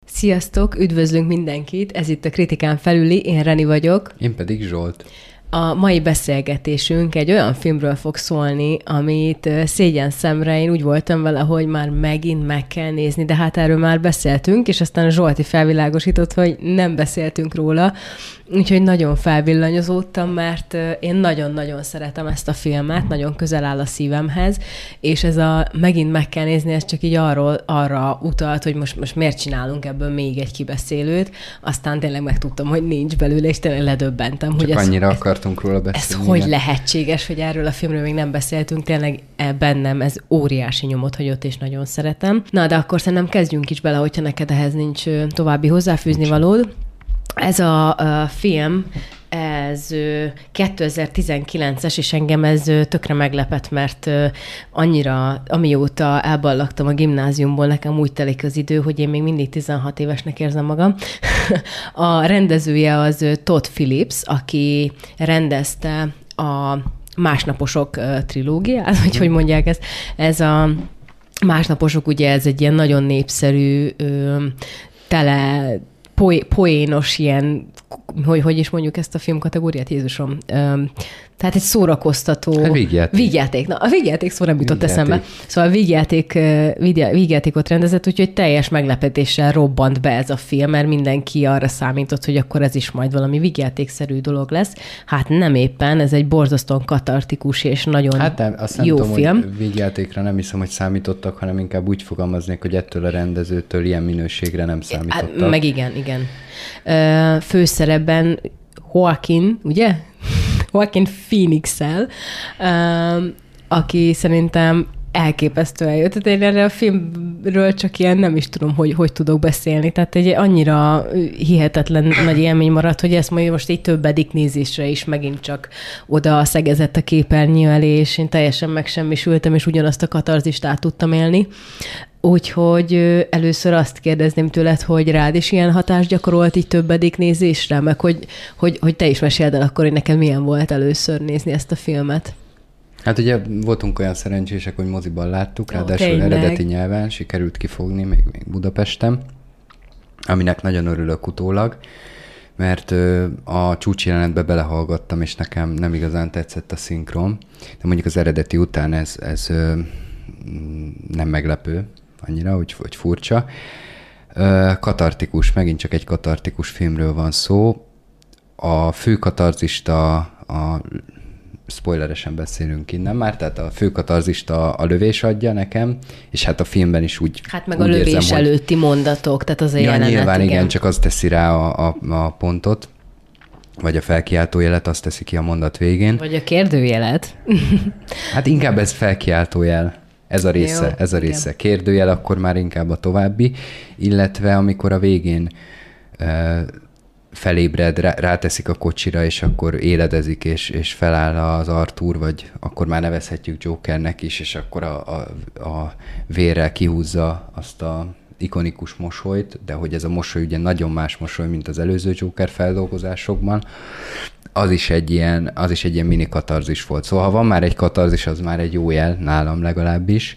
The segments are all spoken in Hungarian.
Sziasztok, üdvözlünk mindenkit, ez itt a Kritikán felüli, én Reni vagyok. Én pedig Zsolt. A mai beszélgetésünk egy olyan filmről fog szólni, amit szégyen szemre én úgy voltam vele, hogy már megint meg kell nézni, de hát erről már beszéltünk, és aztán a Zsolti felvilágosított, hogy nem beszéltünk róla, úgyhogy nagyon felvillanyozódtam, mert én nagyon-nagyon szeretem ezt a filmet, nagyon közel áll a szívemhez, és ez a megint meg kell nézni, ez csak így arra utalt, hogy most miért csinálunk ebből még egy kibeszélőt, aztán tényleg megtudtam, hogy nincs belőle, és tényleg ledöbbentem, csak hogy annyira akartunk róla beszélni. Ez hogy lehetséges, hogy erről a filmről még nem beszéltünk, tényleg bennem ez óriási nyomot hagyott, és nagyon szeretem. Na, de akkor szerintem kezdjünk is bele, hogyha neked ehhez nincs további hozzáfűzni valód. Ez a film, ez 2019-es, és engem ez tökre meglepett, mert annyira, amióta elballagtam a gimnáziumból, nekem úgy telik az idő, hogy én még mindig 16 évesnek érzem magam. A rendezője az Todd Phillips, aki rendezte a Másnaposok trilógiát, vagy hogy mondják ezt. Ez a Másnaposok, ugye ez egy ilyen nagyon népszerű, tele poénos ilyen, hogy is mondjuk ezt a filmkategóriát, Jézusom. Tehát egy szórakoztató... Vígjáték. Na, a vígjáték szó nem jutott eszembe. Szóval vígjátékot rendezett, úgyhogy teljes meglepetéssel robbant be ez a film, mert mindenki arra számított, hogy akkor ez is majd valami vígjátékszerű dolog lesz. Hát nem éppen, ez egy borzasztóan katartikus és nagyon jó film. Hogy vígjátékra nem hiszem, hogy számítottak, hanem inkább úgy fogalmaznék, hogy ettől a rendezőtől ilyen minőségre nem számítottak. Meg igen. Főszerepben Joaquin, ugye? Joaquin Phoenix-el, aki szerintem elképesztően jött. Tehát én erre a filmről csak ilyen nem is tudom, hogy tudok beszélni. Tehát egy annyira hihetetlen nagy élmény maradt, hogy ezt most így többedik nézésre is megint csak oda szegezett a képernyő elé, és én teljesen megsemmisültem, és ugyanazt a katarzist át tudtam élni. Úgyhogy először azt kérdezném tőled, hogy rád is ilyen hatást gyakorolt így többedik nézésre, meg hogy te is meséld el akkor, hogy nekem milyen volt először nézni ezt a filmet. Hát ugye voltunk olyan szerencsések, hogy moziban láttuk, ráadásul eredeti nyelven sikerült kifogni még Budapesten, aminek nagyon örülök utólag, mert a csúcsjelenetbe belehallgattam, és nekem nem igazán tetszett a szinkron, de mondjuk az eredeti után ez nem meglepő annyira, hogy furcsa. Katartikus, megint csak egy katartikus filmről van szó. A fő katarzista, spoileresen beszélünk innen már, tehát a fő katarzista a lövés adja nekem, és hát a filmben is úgy hát meg úgy a lövés érzem, előtti mondatok, tehát az a jelenet. Nyilván igen, csak az teszi rá a pontot, vagy a felkiáltójelet, azt teszi ki a mondat végén. Vagy a kérdőjelet. Hát inkább ez felkiáltójel. Ez a része. Igen. Kérdőjel, akkor már inkább a további, illetve amikor a végén felébred, ráteszik a kocsira, és akkor éledezik, és feláll az Arthur, vagy akkor már nevezhetjük Jokernek is, és akkor a vérrel kihúzza azt a ikonikus mosolyt, de hogy ez a mosoly ugye nagyon más mosoly, mint az előző Joker feldolgozásokban, az is egy ilyen mini katarzis volt. Szóval ha van már egy katarzis, az már egy jó jel, nálam legalábbis.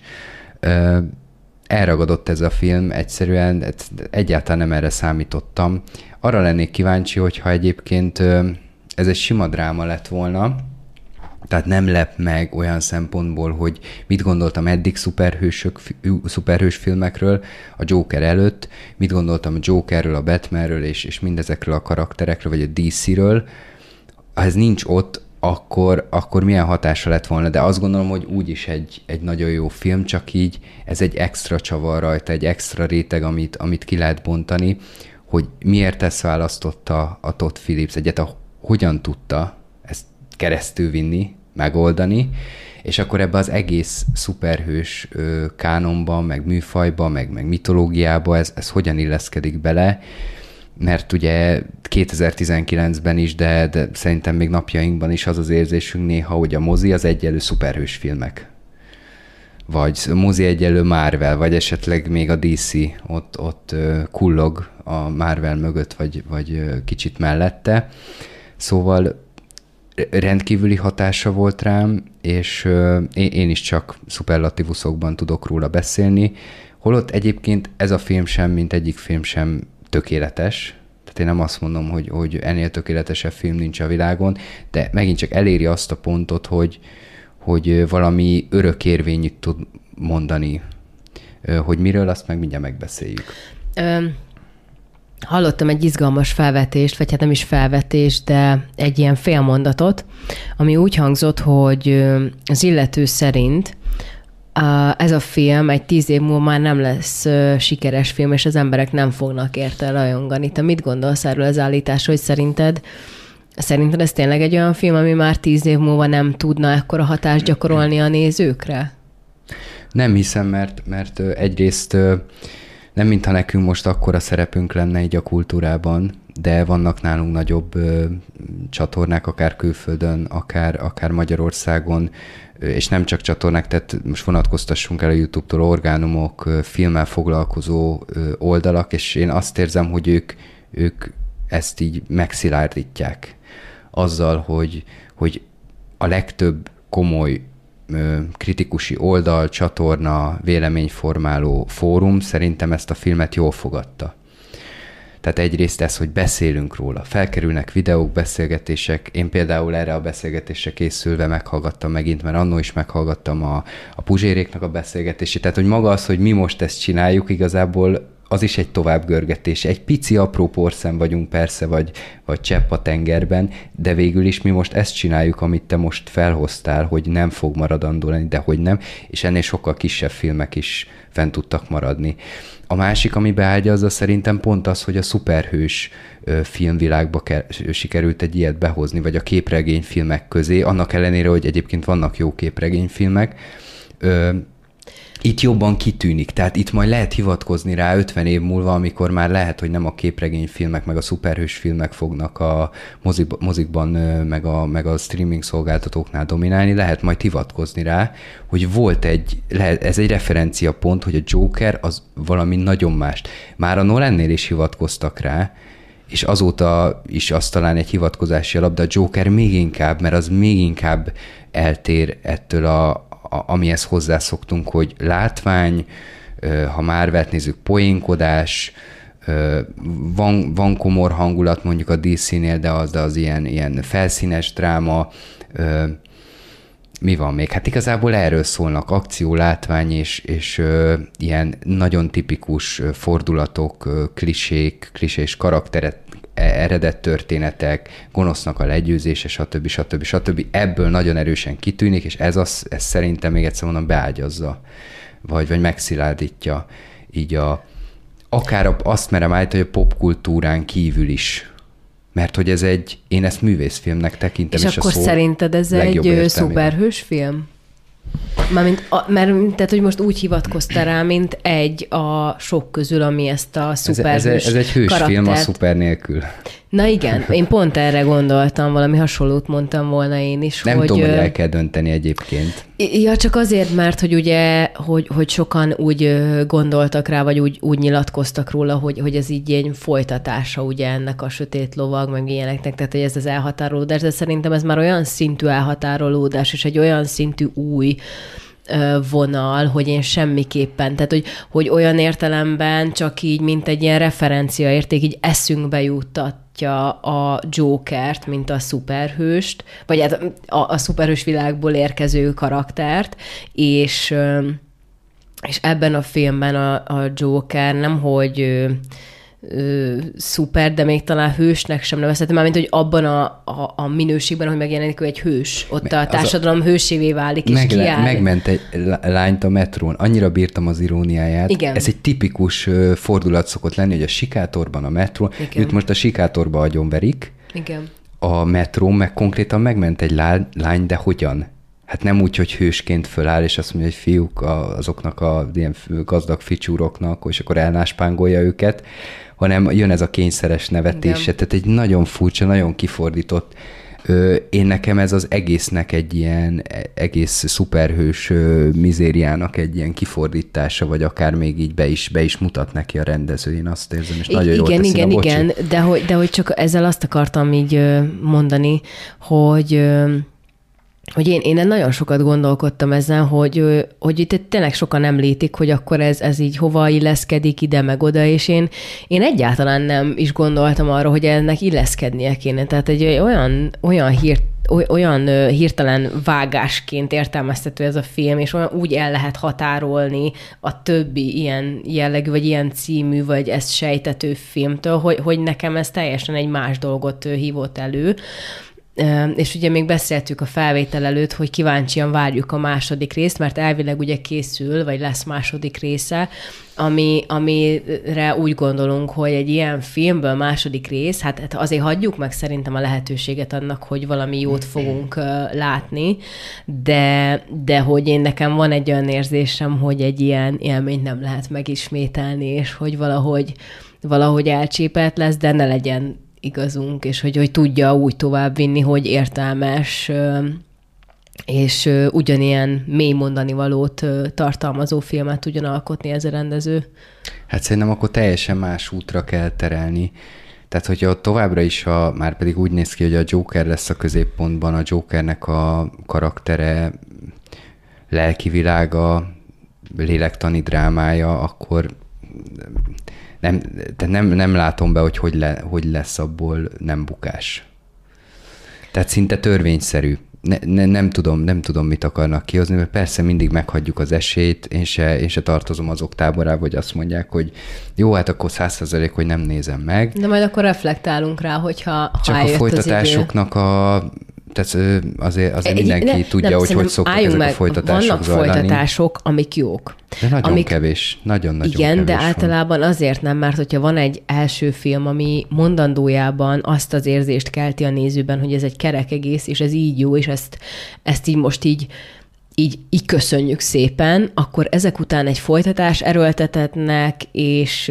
Elragadott ez a film, egyszerűen egyáltalán nem erre számítottam. Arra lennék kíváncsi, hogyha egyébként ez egy sima dráma lett volna, tehát nem lep meg olyan szempontból, hogy mit gondoltam eddig szuperhős filmekről a Joker előtt, mit gondoltam a Jokerről, a Batmanről és mindezekről a karakterekről, vagy a DC-ről. Ha ez nincs ott, akkor milyen hatása lett volna, de azt gondolom, hogy úgyis egy nagyon jó film, csak így ez egy extra csavar rajta, egy extra réteg, amit ki lehet bontani, hogy miért ezt választotta a Todd Phillips, hogyan tudta ezt keresztül vinni, megoldani, és akkor ebbe az egész szuperhős kánonban, meg műfajban, meg mitológiába ez hogyan illeszkedik bele, mert ugye 2019-ben is, de szerintem még napjainkban is az érzésünk néha, hogy a mozi az egyenlő szuperhős filmek. Vagy mozi egyenlő Marvel, vagy esetleg még a DC ott kullog a Marvel mögött, vagy kicsit mellette. Szóval rendkívüli hatása volt rám, és én is csak szuperlatívuszokban tudok róla beszélni, Holott egyébként ez a film sem, mint egyik film sem tökéletes. Tehát én nem azt mondom, hogy ennél tökéletesebb film nincs a világon, de megint csak eléri azt a pontot, hogy valami örökérvényűt tud mondani. Hogy miről, azt meg mindjárt megbeszéljük. Hallottam egy izgalmas felvetést, vagy hát nem is felvetés, de egy ilyen félmondatot, ami úgy hangzott, hogy az illető szerint ez a film egy 10 év múlva már nem lesz sikeres film, és az emberek nem fognak érte rajongani. Te mit gondolsz erről az állításról, hogy szerinted ez tényleg egy olyan film, ami már 10 év múlva nem tudna ekkora hatást gyakorolni a nézőkre? Nem hiszem, mert egyrészt nem mintha nekünk most akkora szerepünk lenne így a kultúrában, de vannak nálunk nagyobb csatornák, akár külföldön, akár Magyarországon, és nem csak csatornák, tehát most vonatkoztassunk el a YouTube-tól, orgánumok, filmmel foglalkozó oldalak, és én azt érzem, hogy ők ezt így megszilárdítják azzal, hogy a legtöbb komoly kritikusi oldal, csatorna, véleményformáló fórum szerintem ezt a filmet jól fogadta. Tehát egyrészt ez, hogy beszélünk róla, felkerülnek videók, beszélgetések. Én például erre a beszélgetésre készülve meghallgattam megint, mert annó is meghallgattam a Puzséréknak a beszélgetését. Tehát, hogy maga az, hogy mi most ezt csináljuk, igazából az is egy továbbgörgetés. Egy pici apró porszem vagyunk persze, vagy csepp a tengerben, de végül is mi most ezt csináljuk, amit te most felhoztál, hogy nem fog maradandó lenni, de hogy nem, és ennél sokkal kisebb filmek is fent tudtak maradni. A másik, ami beágyazza szerintem pont az, hogy a szuperhős filmvilágba sikerült egy ilyet behozni, vagy a képregényfilmek közé, annak ellenére, hogy egyébként vannak jó képregényfilmek, itt jobban kitűnik, tehát itt majd lehet hivatkozni rá 50 év múlva, amikor már lehet, hogy nem a képregényfilmek, meg a szuperhős filmek fognak a mozikban, meg a streaming szolgáltatóknál dominálni, lehet majd hivatkozni rá, hogy volt ez egy referenciapont, hogy a Joker az valami nagyon mást. Már a Nolannél is hivatkoztak rá, és azóta is az talán egy hivatkozási alap, de a Joker még inkább, mert az még inkább eltér ettől amihez hozzászoktunk, hogy látvány, ha Marvelt nézzük, poénkodás, van komor hangulat mondjuk a DC-nél, de az ilyen felszínes dráma. Mi van még? Hát igazából erről szólnak akció, látvány és ilyen nagyon tipikus fordulatok, klisés karakterek, eredet történetek, gonosznak a legyőzése, stb. Ebből nagyon erősen kitűnik, és ez szerintem még egyszer mondom beágyazza, vagy megszilárdítja így akár azt merem állítani, hogy a popkultúrán kívül is. Mert hogy én ezt művészfilmnek tekintem, és akkor szerinted ez egy szuperhős film? Tehát, hogy most úgy hivatkoztál rá, mint egy a sok közül, ami ezt a szuperhős ez egy hősfilm a szuper nélkül. Na igen, én pont erre gondoltam, valami hasonlót mondtam volna én is. Nem tudom, hogy el kell dönteni egyébként. Ja, csak azért, mert hogy ugye, hogy sokan úgy gondoltak rá, vagy úgy nyilatkoztak róla, hogy ez így egy folytatása ugye ennek a Sötét Lovag, meg ilyeneknek, tehát hogy ez az elhatárolódás, de szerintem ez már olyan szintű elhatárolódás, és egy olyan szintű új vonal, hogy én semmiképpen, tehát hogy olyan értelemben csak így, mint egy ilyen referenciaérték, így eszünkbe juttatja a Jokert, mint a szuperhőst, vagy hát a szuperhős világból érkező karaktert, és ebben a filmben a Joker nemhogy szuper, de még talán hősnek sem nevezhetem, mármint, hogy abban a minőségben, hogy megjelenik, ő egy hős. Ott a társadalom hősévé válik, és kiáll. Megment egy lányt a metrón. Annyira bírtam az iróniáját. Igen. Ez egy tipikus fordulat szokott lenni, hogy a sikátorban, a metrón, őt most a sikátorba agyonverik. Igen. A metrón meg konkrétan megment egy lány, de hogyan? Hát nem úgy, hogy hősként föláll, és azt mondja, hogy fiúk azoknak a ilyen gazdag ficsúroknak, és akkor elnáspángolja őket, hanem jön ez a kényszeres nevetése. Igen. Tehát egy nagyon furcsa, nagyon kifordított. Én nekem ez az egésznek egy ilyen egész szuperhős mizériának egy ilyen kifordítása, vagy akár még így be is mutat neki a rendező. Én azt érzem, és nagyon jól teszi. Igen, de hogy csak ezzel azt akartam így mondani, hogy hogy én nagyon sokat gondolkodtam ezen, hogy itt tényleg sokan említik, hogy akkor ez így hova illeszkedik ide, meg oda, és én egyáltalán nem is gondoltam arra, hogy ennek illeszkednie kéne. Tehát egy olyan hirtelen vágásként értelmeztető ez a film, és olyan úgy el lehet határolni a többi ilyen jellegű, vagy ilyen című, vagy ezt sejtető filmtől, hogy nekem ez teljesen egy más dolgot hívott elő. És ugye még beszéltük a felvétel előtt, hogy kíváncsian várjuk a második részt, mert elvileg ugye készül, vagy lesz második része, amire úgy gondolunk, hogy egy ilyen filmből második rész, hát azért hagyjuk meg szerintem a lehetőséget annak, hogy valami jót fogunk látni, de hogy nekem van egy olyan érzésem, hogy egy ilyen élményt nem lehet megismételni, és hogy valahogy elcsépelt lesz, de ne legyen igazunk, és hogy tudja úgy továbbvinni, hogy értelmes, és ugyanilyen mély mondani valót tartalmazó filmet tudjon alkotni ez a rendező. Hát szerintem akkor teljesen más útra kell terelni. Tehát, hogyha továbbra is már pedig úgy néz ki, hogy a Joker lesz a középpontban, a Jokernek a karaktere, lelki világa, lélektani drámája, akkor nem látom be, hogy lesz abból nem bukás. Tehát szinte törvényszerű. Nem tudom, mit akarnak kihozni, mert persze mindig meghagyjuk az esélyt, én se tartozom azok táborába, hogy azt mondják, hogy jó, hát akkor 100%, hogy nem nézem meg. De majd akkor reflektálunk rá, hogyha csak a folytatásoknak tehát azért mindenki tudja, hogy szoktak ezek a folytatások vannak zajlani. Vannak folytatások, amik jók. De nagyon kevés. Nagyon igen, kevés de van. általában azért nem, mert hogyha van egy első film, ami mondandójában azt az érzést kelti a nézőben, hogy ez egy kerek egész, és ez így jó, és ezt így most így köszönjük szépen, akkor ezek után egy folytatás erőltetetnek, és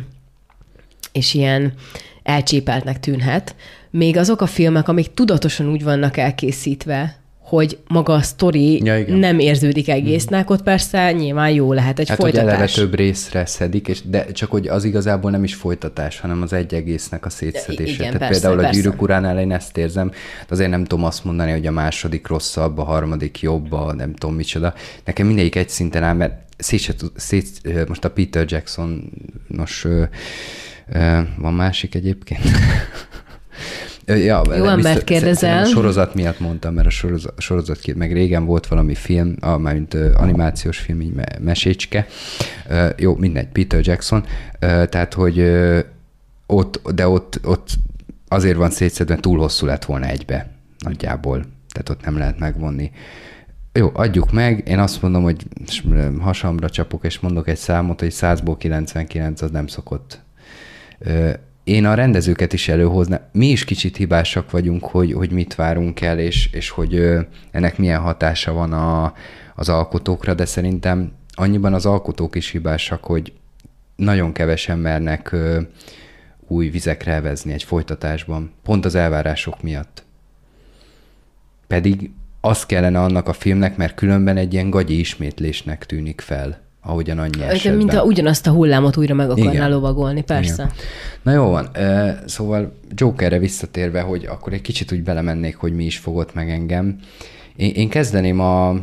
ilyen elcsépeltnek tűnhet. Még azok a filmek, amik tudatosan úgy vannak elkészítve, hogy maga a sztori nem érződik egésznek, ott persze nyilván jó lehet egy folytatás. Hát, hogy eleve több részre szedik, de csak hogy az igazából nem is folytatás, hanem az egy egésznek a szétszedése. Igen, tehát persze, például a Gyűrűk uránál én ezt érzem, de azért nem tudom azt mondani, hogy a második rosszabb, a harmadik jobb, nem tudom micsoda. Nekem mindegyik egy szinten áll, mert most a Peter Jackson-nos van másik egyébként. Ja, jó embert kérdezel. A sorozat miatt mondtam, mert a sorozat meg régen volt valami film, mármint animációs film, így mesécske. Jó, mindegy, Peter Jackson. Tehát, hogy ott azért van szétszedve, túl hosszú lett volna egybe nagyjából. Tehát ott nem lehet megvonni. Jó, adjuk meg. Én azt mondom, hogy hasamra csapok, és mondok egy számot, hogy 100-ból 99 az nem szokott. Én a rendezőket is előhoznám. Mi is kicsit hibásak vagyunk, hogy mit várunk el, és hogy ennek milyen hatása van az alkotókra, de szerintem annyiban az alkotók is hibásak, hogy nagyon kevesen mernek új vizekre elvezni egy folytatásban, pont az elvárások miatt. Pedig az kellene annak a filmnek, mert különben egy ilyen gagyi ismétlésnek tűnik fel, ahogyan annyi esetben. Mint ugyanazt a hullámot újra meg akarná lovagolni, persze. Igen. Na jó van, szóval Jokerre visszatérve, hogy akkor egy kicsit úgy belemennék, hogy mi is fogott meg engem. Én kezdeném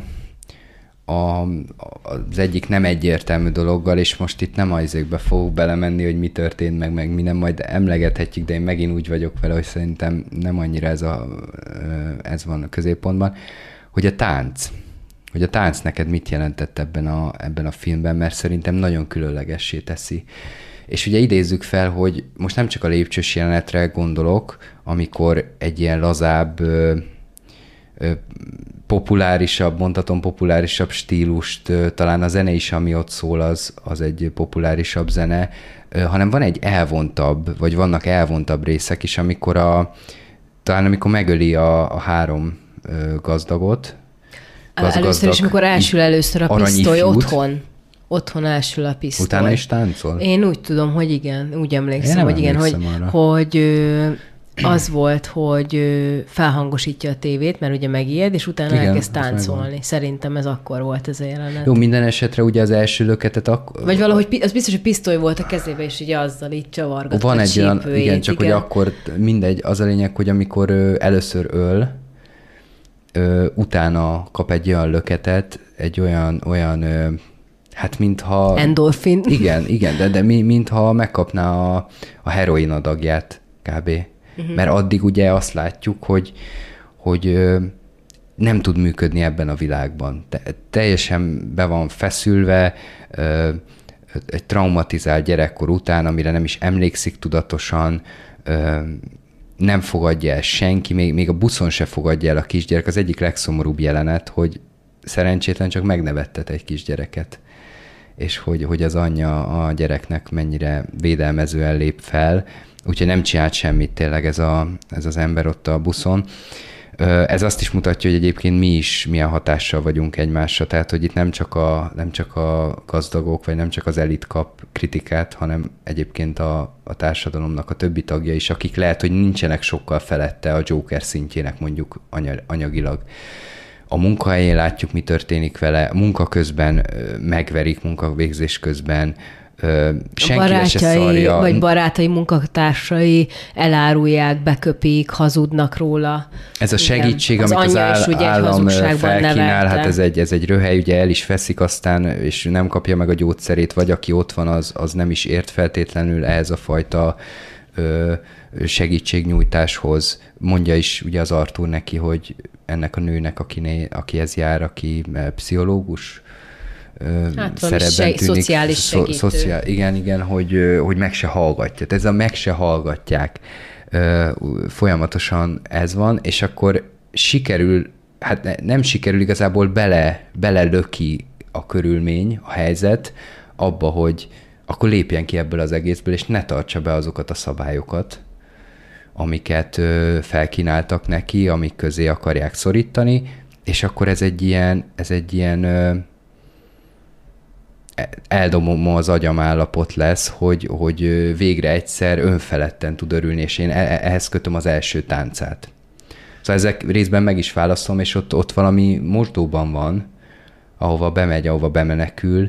az egyik nem egyértelmű dologgal, és most itt nem azékbe fogok belemenni, hogy mi történt meg mi nem, majd emlegethetjük, de én megint úgy vagyok vele, hogy szerintem nem annyira ez van a középpontban, hogy a tánc. Hogy a tánc neked mit jelentett ebben a filmben, mert szerintem nagyon különlegessé teszi. És ugye idézzük fel, hogy most nem csak a lépcsős jelenetre gondolok, amikor egy ilyen lazább, populárisabb stílust, talán a zene is, ami ott szól, az egy populárisabb zene, hanem van egy elvontabb, vagy vannak elvontabb részek is, amikor amikor megöli a három gazdagot, először is, amikor elsül először a pisztoly otthon elsül a pisztoly. Utána is táncol? Én úgy tudom, hogy igen, úgy emlékszem, hogy az volt, hogy felhangosítja a tévét, mert ugye megijed, és utána elkezd táncolni. Szerintem ez akkor volt ez a jelenet. Jó, minden esetre ugye az első löketet akkor... Vagy valahogy, az biztos, hogy pisztoly volt a kezébe, és ugye azzal így csavargatta van egy olyan, igen, csak hogy akkor mindegy, az a lényeg, hogy amikor először öl, utána kap egy olyan löketet, egy olyan hát mintha... Endorfin. Igen, de mintha megkapná a heroin adagját kb. Mert addig ugye azt látjuk, hogy nem tud működni ebben a világban. Teljesen be van feszülve, egy traumatizált gyerekkor után, amire nem is emlékszik tudatosan, nem fogadja el senki, még a buszon se fogadja el a kisgyerek. Az egyik legszomorúbb jelenet, hogy szerencsétlen csak megnevettet egy kisgyereket, és hogy az anyja a gyereknek mennyire védelmezően lép fel, úgyhogy nem csinált semmit tényleg ez az ember ott a buszon. Ez azt is mutatja, hogy egyébként mi is milyen hatással vagyunk egymásra, tehát hogy itt nem csak a gazdagok, vagy nem csak az elit kap kritikát, hanem egyébként a társadalomnak a többi tagja is, akik lehet, hogy nincsenek sokkal felette a Joker szintjének mondjuk anyagilag. A munkahelyén látjuk, mi történik vele, munka közben megverik, munkavégzés közben, senki se szarja. Vagy barátai, munkatársai elárulják, beköpik, hazudnak róla. Ez a segítség, amit az állam felkínál, hát ez egy röhely, ugye el is feszik aztán, és nem kapja meg a gyógyszerét, vagy aki ott van, az nem is ért feltétlenül ehhez a fajta segítségnyújtáshoz. Mondja is ugye az Arthur neki, hogy ennek a nőnek, akihez jár, aki pszichológus, szerepben tűnik. Szociális segítő. Igen, hogy meg se hallgatja. Tehát ez a meg se hallgatják. Folyamatosan ez van, és akkor sikerül, hát nem sikerül, igazából belelöki a körülmény, a helyzet abba, hogy akkor lépjen ki ebből az egészből, és ne tartsa be azokat a szabályokat, amiket felkínáltak neki, amik közé akarják szorítani, és akkor ez egy ilyen eldobom az agyam állapot lesz, hogy végre egyszer önfeledten tud örülni, és én ehhez kötöm az első táncát. Szóval ezek részben meg is válaszolom, és ott valami mosdóban van, ahova bemegy, ahova bemenekül.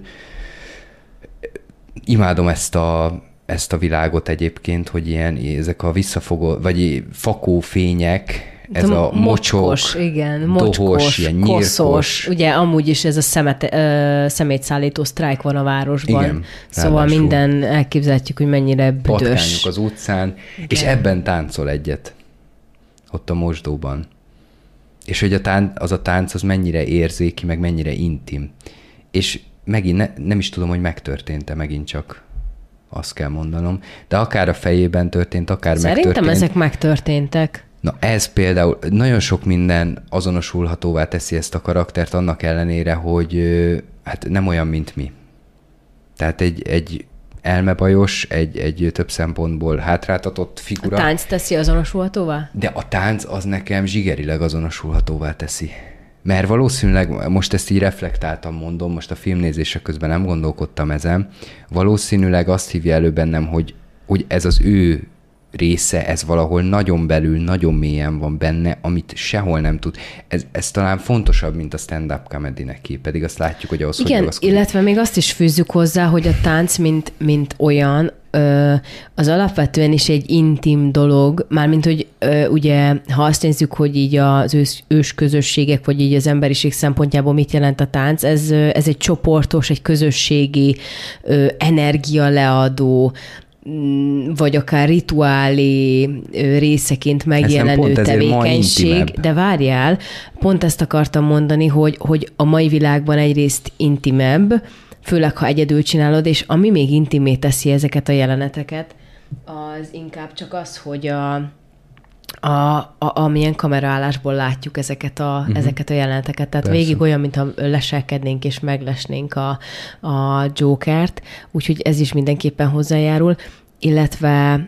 Imádom ezt a világot egyébként, hogy ezek a visszafogó, vagy fakófények, ez a mocskos, ilyen koszos. Ugye amúgy is ez a szemétszállító sztrájk van a városban. Igen, szóval ráadásul minden elképzelhetjük, hogy mennyire büdös. Patkányok az utcán, igen. És ebben táncol egyet. Ott a mosdóban. És hogy az a tánc az mennyire érzéki, meg mennyire intim. És megint nem is tudom, hogy megtörtént-e, megint csak azt kell mondanom. De akár a fejében történt, akár megtörtént. Szerintem ezek megtörténtek. Na ez például nagyon sok minden azonosulhatóvá teszi ezt a karaktert annak ellenére, hogy hát nem olyan, mint mi. Tehát egy elmebajos, egy több szempontból hátráltatott figura. A tánc teszi azonosulhatóvá? De a tánc az nekem zsigerileg azonosulhatóvá teszi. Mert valószínűleg, most ezt így reflektáltam mondom, most a filmnézése közben nem gondolkodtam ezen, valószínűleg azt hívja elő bennem, hogy ez az ő része, ez valahol nagyon belül, nagyon mélyen van benne, amit sehol nem tud. Ez talán fontosabb, mint a stand-up comedy neki, pedig azt látjuk, hogy ahhoz, igen, hogy illetve még azt is fűzzük hozzá, hogy a tánc, mint olyan, az alapvetően is egy intim dolog, mármint, hogy ugye, ha azt nézzük, hogy így az ős közösségek, vagy így az emberiség szempontjából mit jelent a tánc, ez egy csoportos, egy közösségi energialeadó, vagy akár rituálé részeként megjelenő tevékenység. De várjál, pont ezt akartam mondani, hogy a mai világban egyrészt intimebb, főleg ha egyedül csinálod, és ami még intimé teszi ezeket a jeleneteket, az inkább csak az, hogy amilyen kameraállásból látjuk ezeket a jeleneteket. Tehát persze. Végig olyan, mintha leselkednénk és meglesnénk a Jokert, úgyhogy ez is mindenképpen hozzájárul, illetve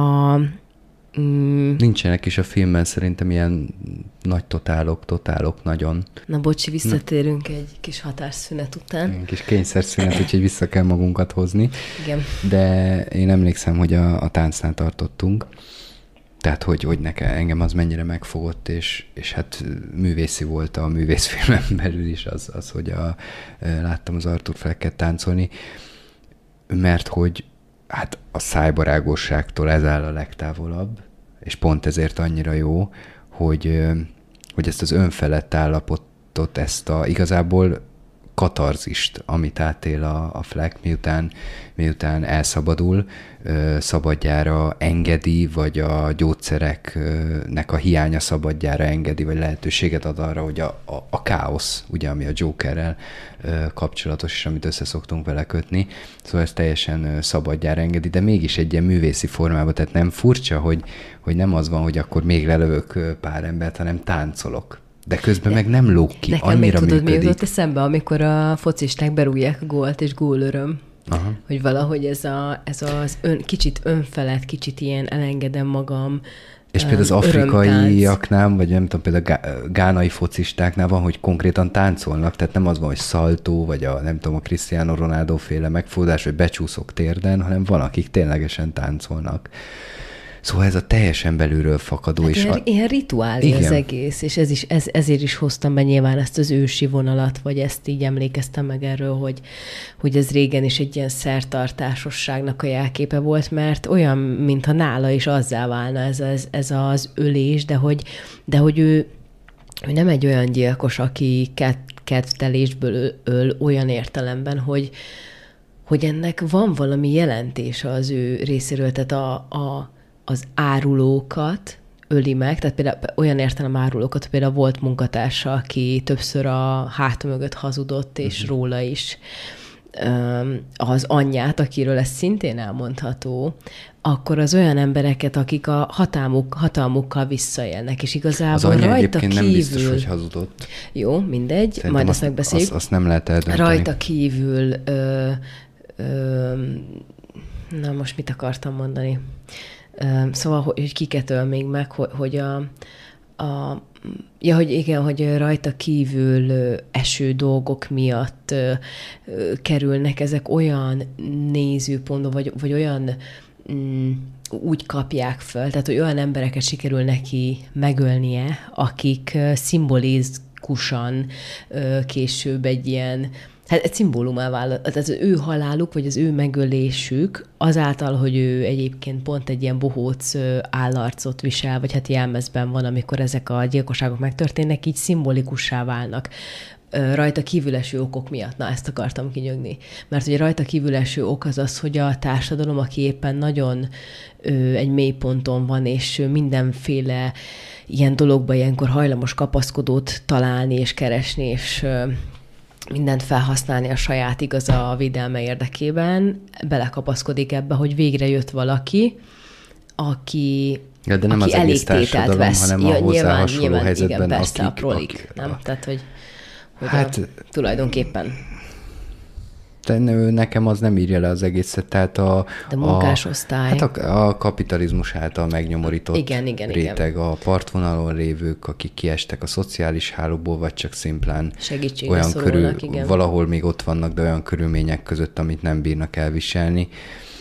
nincsenek is a filmben szerintem ilyen nagy totálok nagyon. Na bocsi, visszatérünk egy kis határszünet után. Egy kis kényszerszünet, úgyhogy vissza kell magunkat hozni. Igen. De én emlékszem, hogy a táncnál tartottunk. Tehát, hogy engem az mennyire megfogott, és hát művészi volt a művészfilmen belül is az hogy láttam az Arthur Flecket táncolni, mert hogy hát a szájbarágosságtól ez áll a legtávolabb, és pont ezért annyira jó, hogy vagy ezt az önfelett állapotot, ezt a igazából katarzist, amit átél a Fleck, miután elszabadul, szabadjára engedi, vagy a gyógyszereknek a hiánya szabadjára engedi, vagy lehetőséget ad arra, hogy a káosz, ugye, ami a Jokerrel kapcsolatos, és amit össze szoktunk vele kötni, szóval ez teljesen szabadjára engedi, de mégis egy ilyen művészi formában, tehát nem furcsa, hogy nem az van, hogy akkor még lelövök pár embert, hanem táncolok. De közben meg nem lóg ki, nekem annyira még tudod, működik. mi jutott eszembe, amikor a focisták berúgják a gólt, és gólöröm. Aha. Hogy valahogy ez az kicsit önfelett, kicsit ilyen elengedem magam. És például az afrikaiaknál, vagy nem tudom, például a gánai focistáknál van, hogy konkrétan táncolnak, tehát nem az van, hogy szaltó, vagy nem tudom, a Cristiano Ronaldo féle megfordulás, vagy becsúszok térden, hanem van, akik ténylegesen táncolnak. Szóval ez a teljesen belülről fakadó. Hát és ilyen rituálé az egész, és ezért is hoztam be nyilván ezt az ősi vonalat, vagy ezt így emlékeztem meg erről, hogy ez régen is egy ilyen szertartásosságnak a jelképe volt, mert olyan, mintha nála is azzá válna ez az ölés, de hogy ő nem egy olyan gyilkos, aki kedvtelésből öl olyan értelemben, hogy ennek van valami jelentése az ő részéről, tehát az árulókat öli meg, tehát például olyan értelem árulókat, például volt munkatársa, aki többször a háta mögött hazudott, és róla is az anyját, akiről ez szintén elmondható, akkor az olyan embereket, akik a hatalmukkal visszaélnek, és igazából az anyja rajta egyébként kívül... nem biztos, hogy hazudott. Jó, mindegy, Szerintem majd azt megbeszéljük. Azt nem lehet eldönteni. Rajta kívül... na, most mit akartam mondani? Szóval, hogy kiket öl még meg, hogy hogy igen, hogy rajta kívül eső dolgok miatt kerülnek ezek olyan nézőpontba, vagy olyan úgy kapják föl, tehát hogy olyan embereket sikerül neki megölnie, akik szimbolikusan később egy ilyen, hát egy szimbólumá vált, tehát az ő haláluk, vagy az ő megölésük azáltal, hogy ő egyébként pont egy ilyen bohóc állarcot visel, vagy hát jelmezben van, amikor ezek a gyilkosságok megtörténnek, így szimbolikussá válnak rajta kívüleső okok miatt. Na, ezt akartam kinyögni. Mert ugye rajta kívüleső ok az az, hogy a társadalom, aki éppen nagyon egy mélyponton van, és mindenféle ilyen dologba ilyenkor hajlamos kapaszkodót találni, és keresni, és mindent felhasználni a saját igaza védelme érdekében, belekapaszkodik ebbe, hogy végre jött valaki, aki ja, de nem az egész társadalom, vesz. Hanem a hozzá hasonló helyzetben, igen, persze, akik nem? Tehát, hogy hát, tulajdonképpen. De nekem az nem írja le az egészet, tehát de munkásosztály. Hát a kapitalizmus által megnyomorított réteg, a partvonalon lévők, akik kiestek a szociális hálóból, vagy csak szimplán olyan valahol még ott vannak, de olyan körülmények között, amit nem bírnak elviselni.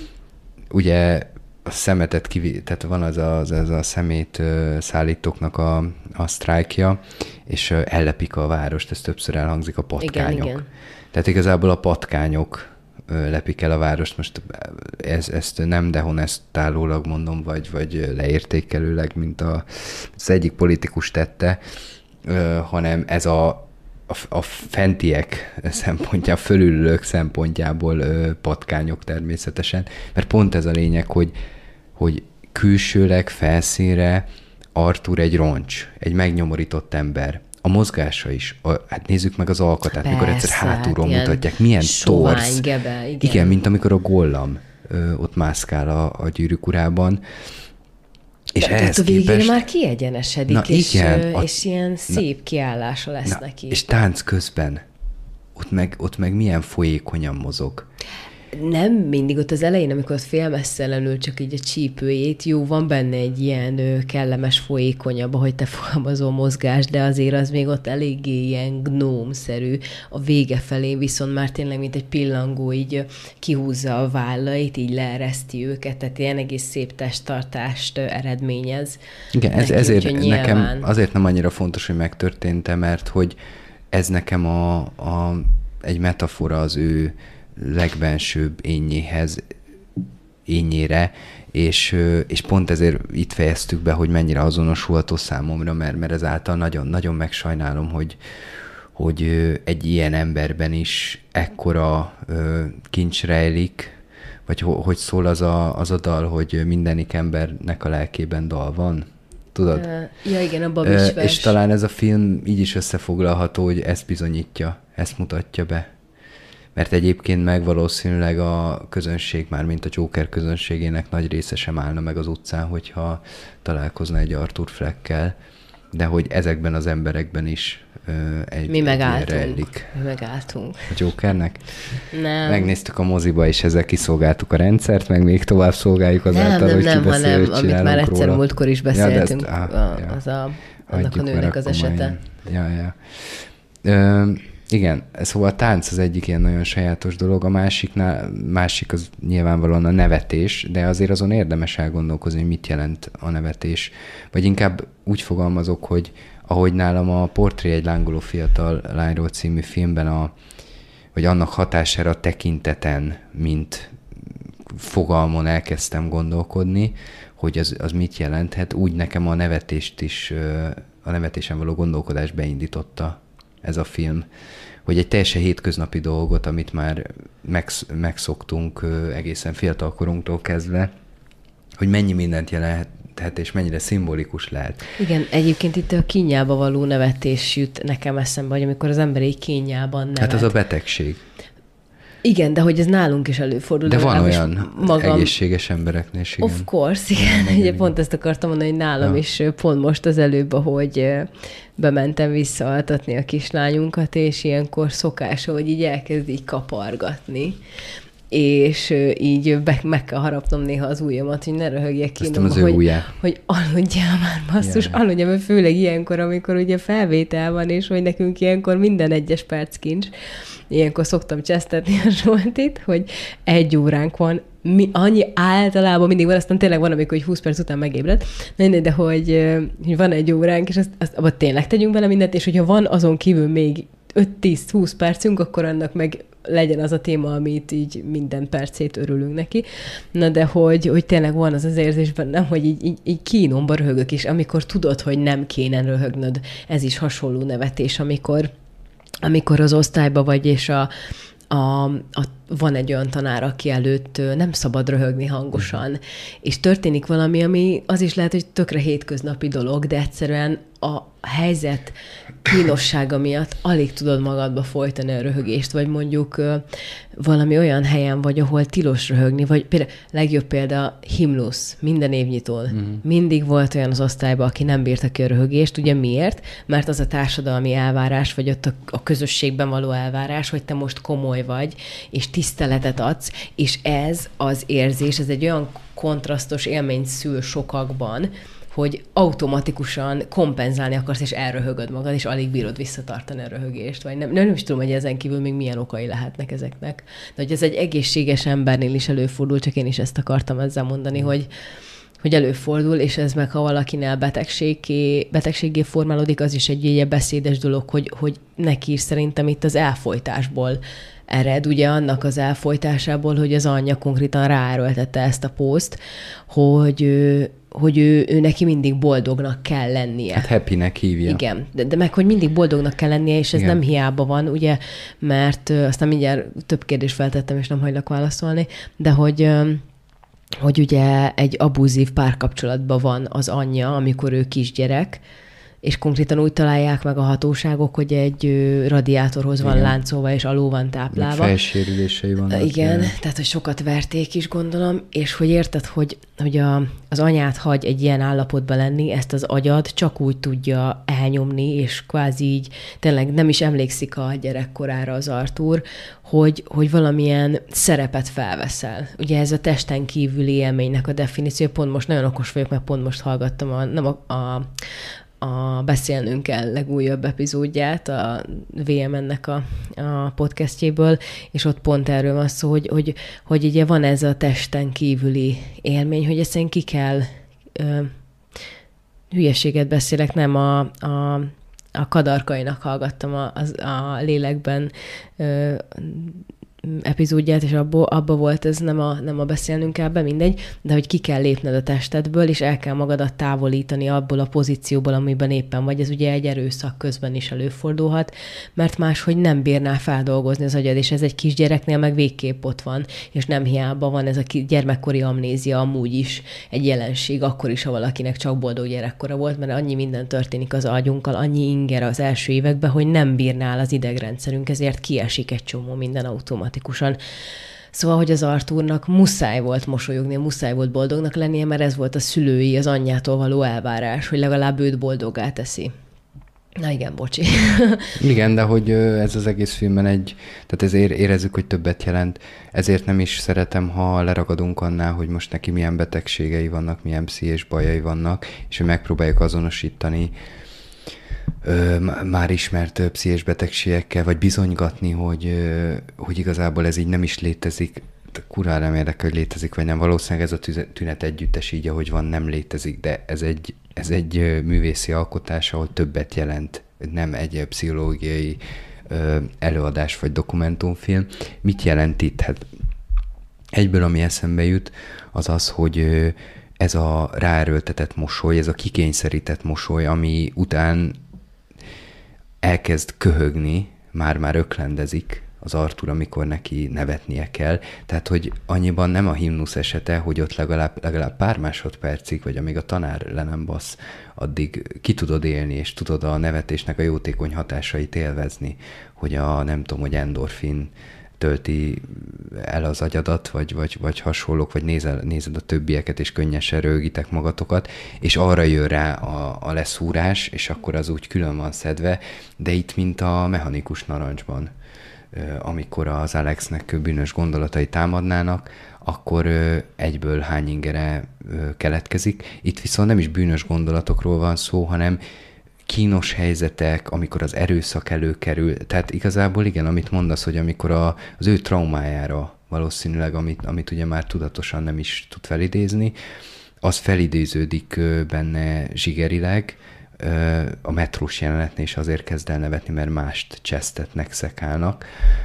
Ugye a szemetet tehát van ez a szemét szállítóknak a sztrájkja, és ellepik a várost, ez többször elhangzik, a patkányok. Igen. Tehát igazából a patkányok lepik el a várost, most ezt nem dehonestálólag mondom, vagy leértékelőleg, mint az egyik politikus tette, hanem ez a fentiek szempontjából, fölülülők szempontjából patkányok természetesen, mert pont ez a lényeg, hogy külsőleg, felszínre Arthur egy roncs, egy megnyomorított ember. A mozgása is. Hát nézzük meg az alkatát, persze, mikor egyszer hátulról mutatják. Milyen torz. Igen, mint amikor a Gollam ott mászkál a Gyűrűk urában. És ehhez a végén már kiegyenesedik, és ilyen szép kiállása lesz neki. És tánc közben ott meg milyen folyékonyan mozog. Nem mindig, ott az elején, amikor ott félmesszelenül csak így a csípőjét, jó, van benne egy ilyen kellemes folyékonyabb, ahogy te fogalmazol, mozgás, de azért az még ott eléggé ilyen gnómszerű. A vége felé viszont már tényleg, mint egy pillangó, így kihúzza a vállait, így leereszti őket, tehát ilyen egész szép testtartást eredményez. Igen, ezért nekem azért nem annyira fontos, hogy megtörtént-e, mert hogy ez nekem egy metafora az ő legbensőbb énnyéhez, énnyére, és pont ezért itt fejeztük be, hogy mennyire azonosulható számomra, mert ezáltal nagyon-nagyon megsajnálom, hogy egy ilyen emberben is ekkora kincs rejlik, vagy hogy szól az a dal, hogy mindenik embernek a lelkében dal van. Tudod? Ja, igen, a Babis vers. És talán ez a film így is összefoglalható, hogy ezt bizonyítja, ezt mutatja be. Mert egyébként meg valószínűleg a közönség, már mint a Joker közönségének nagy része sem állna meg az utcán, hogyha találkozna egy Arthur Fleckkel, de hogy ezekben az emberekben is mi megálltunk. Mi megálltunk. A Jokernek? Nem. Megnéztük a moziba, és ezzel kiszolgáltuk a rendszert, meg még tovább szolgáljuk azáltal, hogy hanem amit már egyszer róla. Múltkor is beszéltünk, annak a nőnek az esete. Ja. Igen, szóval a tánc az egyik ilyen nagyon sajátos dolog, a másik az nyilvánvalóan a nevetés, de azért azon érdemes elgondolkozni, hogy mit jelent a nevetés. Vagy inkább úgy fogalmazok, hogy ahogy nálam a Portré egy lángoló fiatal lányról című filmben vagy annak hatására a tekinteten, mint fogalmon elkezdtem gondolkodni, hogy az mit jelenthet, úgy nekem a nevetést is, a nevetésen való gondolkodást beindította ez a film, hogy egy teljesen hétköznapi dolgot, amit már megszoktunk egészen fiatal korunktól kezdve, hogy mennyi mindent jelenthet, és mennyire szimbolikus lehet. Igen, egyébként itt a kínjába való nevetés jut nekem eszembe, hogy amikor az ember egy kínjában nevet. Hát az a betegség. Igen, de hogy ez nálunk is előfordul. De van olyan egészséges embereknél is, igen. Of course, igen. Ugye pont ezt akartam mondani, hogy nálam is pont most az előbb, ahogy bementem visszaaltatni a kislányunkat, és ilyenkor szokás, hogy így elkezd így kapargatni, és így meg kell harapnom néha az ujjamat, hogy ne röhögjek ki, hogy aludjál már, basszus, aludjál, mert főleg ilyenkor, amikor ugye felvétel van, és hogy nekünk ilyenkor minden egyes perc kincs. Ilyenkor szoktam csesztetni a Zsoltit, hogy 1 óránk van, annyi általában mindig van, aztán tényleg van, amikor 20 perc után megébred, de hogy van 1 óránk, és azt abban tényleg tegyünk bele mindent, és hogyha van azon kívül még 5-10-20 percünk, akkor annak meg legyen az a téma, amit így minden percét örülünk neki. Na de hogy tényleg van az érzés bennem, hogy így kínomba röhögök is, amikor tudod, hogy nem kéne röhögnöd. Ez is hasonló nevetés, amikor az osztályba vagy, és van egy olyan tanár, aki előtt nem szabad röhögni hangosan, és történik valami, ami az is lehet, hogy tökre hétköznapi dolog, de egyszerűen a helyzet kínossága miatt alig tudod magadba folytani a röhögést, vagy mondjuk valami olyan helyen vagy, ahol tilos röhögni, vagy például legjobb példa himnusz, minden évnyitól. Mindig volt olyan az osztályban, aki nem bírta ki a röhögést, ugye miért? Mert az a társadalmi elvárás, vagy ott a közösségben való elvárás, hogy te most komoly vagy, és tiszteletet adsz, és ez az érzés, ez egy olyan kontrasztos élményt szül sokakban, hogy automatikusan kompenzálni akarsz, és elröhögöd magad, és alig bírod visszatartani a röhögést. Vagy nem is tudom, hogy ezen kívül még milyen okai lehetnek ezeknek. De hogy ez egy egészséges embernél is előfordul, csak én is ezt akartam ezzel mondani, hogy előfordul, és ez meg, ha valakinél betegségé formálódik, az is egy ilyen beszédes dolog, hogy neki is szerintem itt az elfojtásból ered, ugye annak az elfojtásából, hogy az anyja konkrétan ráerőltette ezt a pószt, hogy ő neki mindig boldognak kell lennie. Hát happynek hívja. Igen, de meg, hogy mindig boldognak kell lennie, és ez nem hiába van, ugye, mert aztán mindjárt több kérdést feltettem, és nem hagylak válaszolni, de hogy ugye egy abúzív párkapcsolatban van az anyja, amikor ő kisgyerek, és konkrétan úgy találják meg a hatóságok, hogy egy radiátorhoz van láncolva, és alul van táplálva. Fejsérülései vannak. Igen, tehát, hogy sokat verték is, gondolom, és hogy érted, hogy az anyát hagy egy ilyen állapotban lenni, ezt az agyad csak úgy tudja elnyomni, és kvázi így tényleg nem is emlékszik a gyerekkorára az Arthur, hogy valamilyen szerepet felveszel. Ugye ez a testen kívüli élménynek a definíció, pont most nagyon okos vagyok, mert pont most hallgattam a Beszélnünk kell legújabb epizódját a VMN-nek a podcastjéből, és ott pont erről van szó, hogy ugye van ez a testen kívüli élmény, hogy ezt ki kell hülyeséget beszélek, nem a Kadarkainak hallgattam a lélekben epizódját, és abba volt ez, nem a beszélnünk kell be, mindegy, de hogy ki kell lépned a testedből, és el kell magadat távolítani abból a pozícióból, amiben éppen vagy. Ez ugye egy erőszak közben is előfordulhat, mert máshogy nem bírnál feldolgozni az agyad, és ez egy kisgyereknél meg végképp ott van, és nem hiába van ez a gyermekkori amnézia amúgy is egy jelenség, akkor is, ha valakinek csak boldog gyerekkora volt, mert annyi minden történik az agyunkkal, annyi inger az első években, hogy nem bírnál az idegrendszerünk, ezért kiesik egy csomó minden automatikusan. Szóval, hogy az Arthurnak muszáj volt mosolyogni, muszáj volt boldognak lennie, mert ez volt a szülői, az anyjától való elvárás, hogy legalább őt boldoggá teszi. Na igen, bocsi. Igen, de hogy ez az egész filmben tehát ezért érezzük, hogy többet jelent. Ezért nem is szeretem, ha leragadunk annál, hogy most neki milyen betegségei vannak, milyen pszichés bajai vannak, és hogy megpróbáljuk azonosítani már ismert pszichés betegségekkel, vagy bizonygatni, hogy igazából ez így nem is létezik. Kurvára nem érdekel, hogy létezik, vagy nem. Valószínűleg ez a tünet együttes így, ahogy van, nem létezik, de ez egy művészi alkotás, ahol többet jelent, nem egy pszichológiai előadás vagy dokumentumfilm. Mit jelent itt? Hát egyből, ami eszembe jut, az az, hogy ez a ráerőltetett mosoly, ez a kikényszerített mosoly, ami után elkezd köhögni, már öklendezik az Arthur, amikor neki nevetnie kell. Tehát, hogy annyiban nem a himnusz esete, hogy ott legalább pár másodpercig, vagy amíg a tanár le nem basz, addig ki tudod élni, és tudod a nevetésnek a jótékony hatásait élvezni, hogy nem tudom, hogy endorfin tölti el az agyadat, vagy hasonlók, vagy nézed a többieket, és könnyesen röhögitek magatokat, és arra jön rá a leszúrás, és akkor az úgy külön van szedve, de itt mint a Mechanikus Narancsban, amikor az Alexnek bűnös gondolatai támadnának, akkor egyből hány ingere keletkezik. Itt viszont nem is bűnös gondolatokról van szó, hanem kínos helyzetek, amikor az erőszak előkerül. Tehát igazából igen, amit mondasz, hogy amikor az ő traumájára valószínűleg, amit ugye már tudatosan nem is tud felidézni, az felidéződik benne zsigerileg, a metrós jelenetnél is azért kezd el nevetni, mert mást csesztetnek, szekálnak,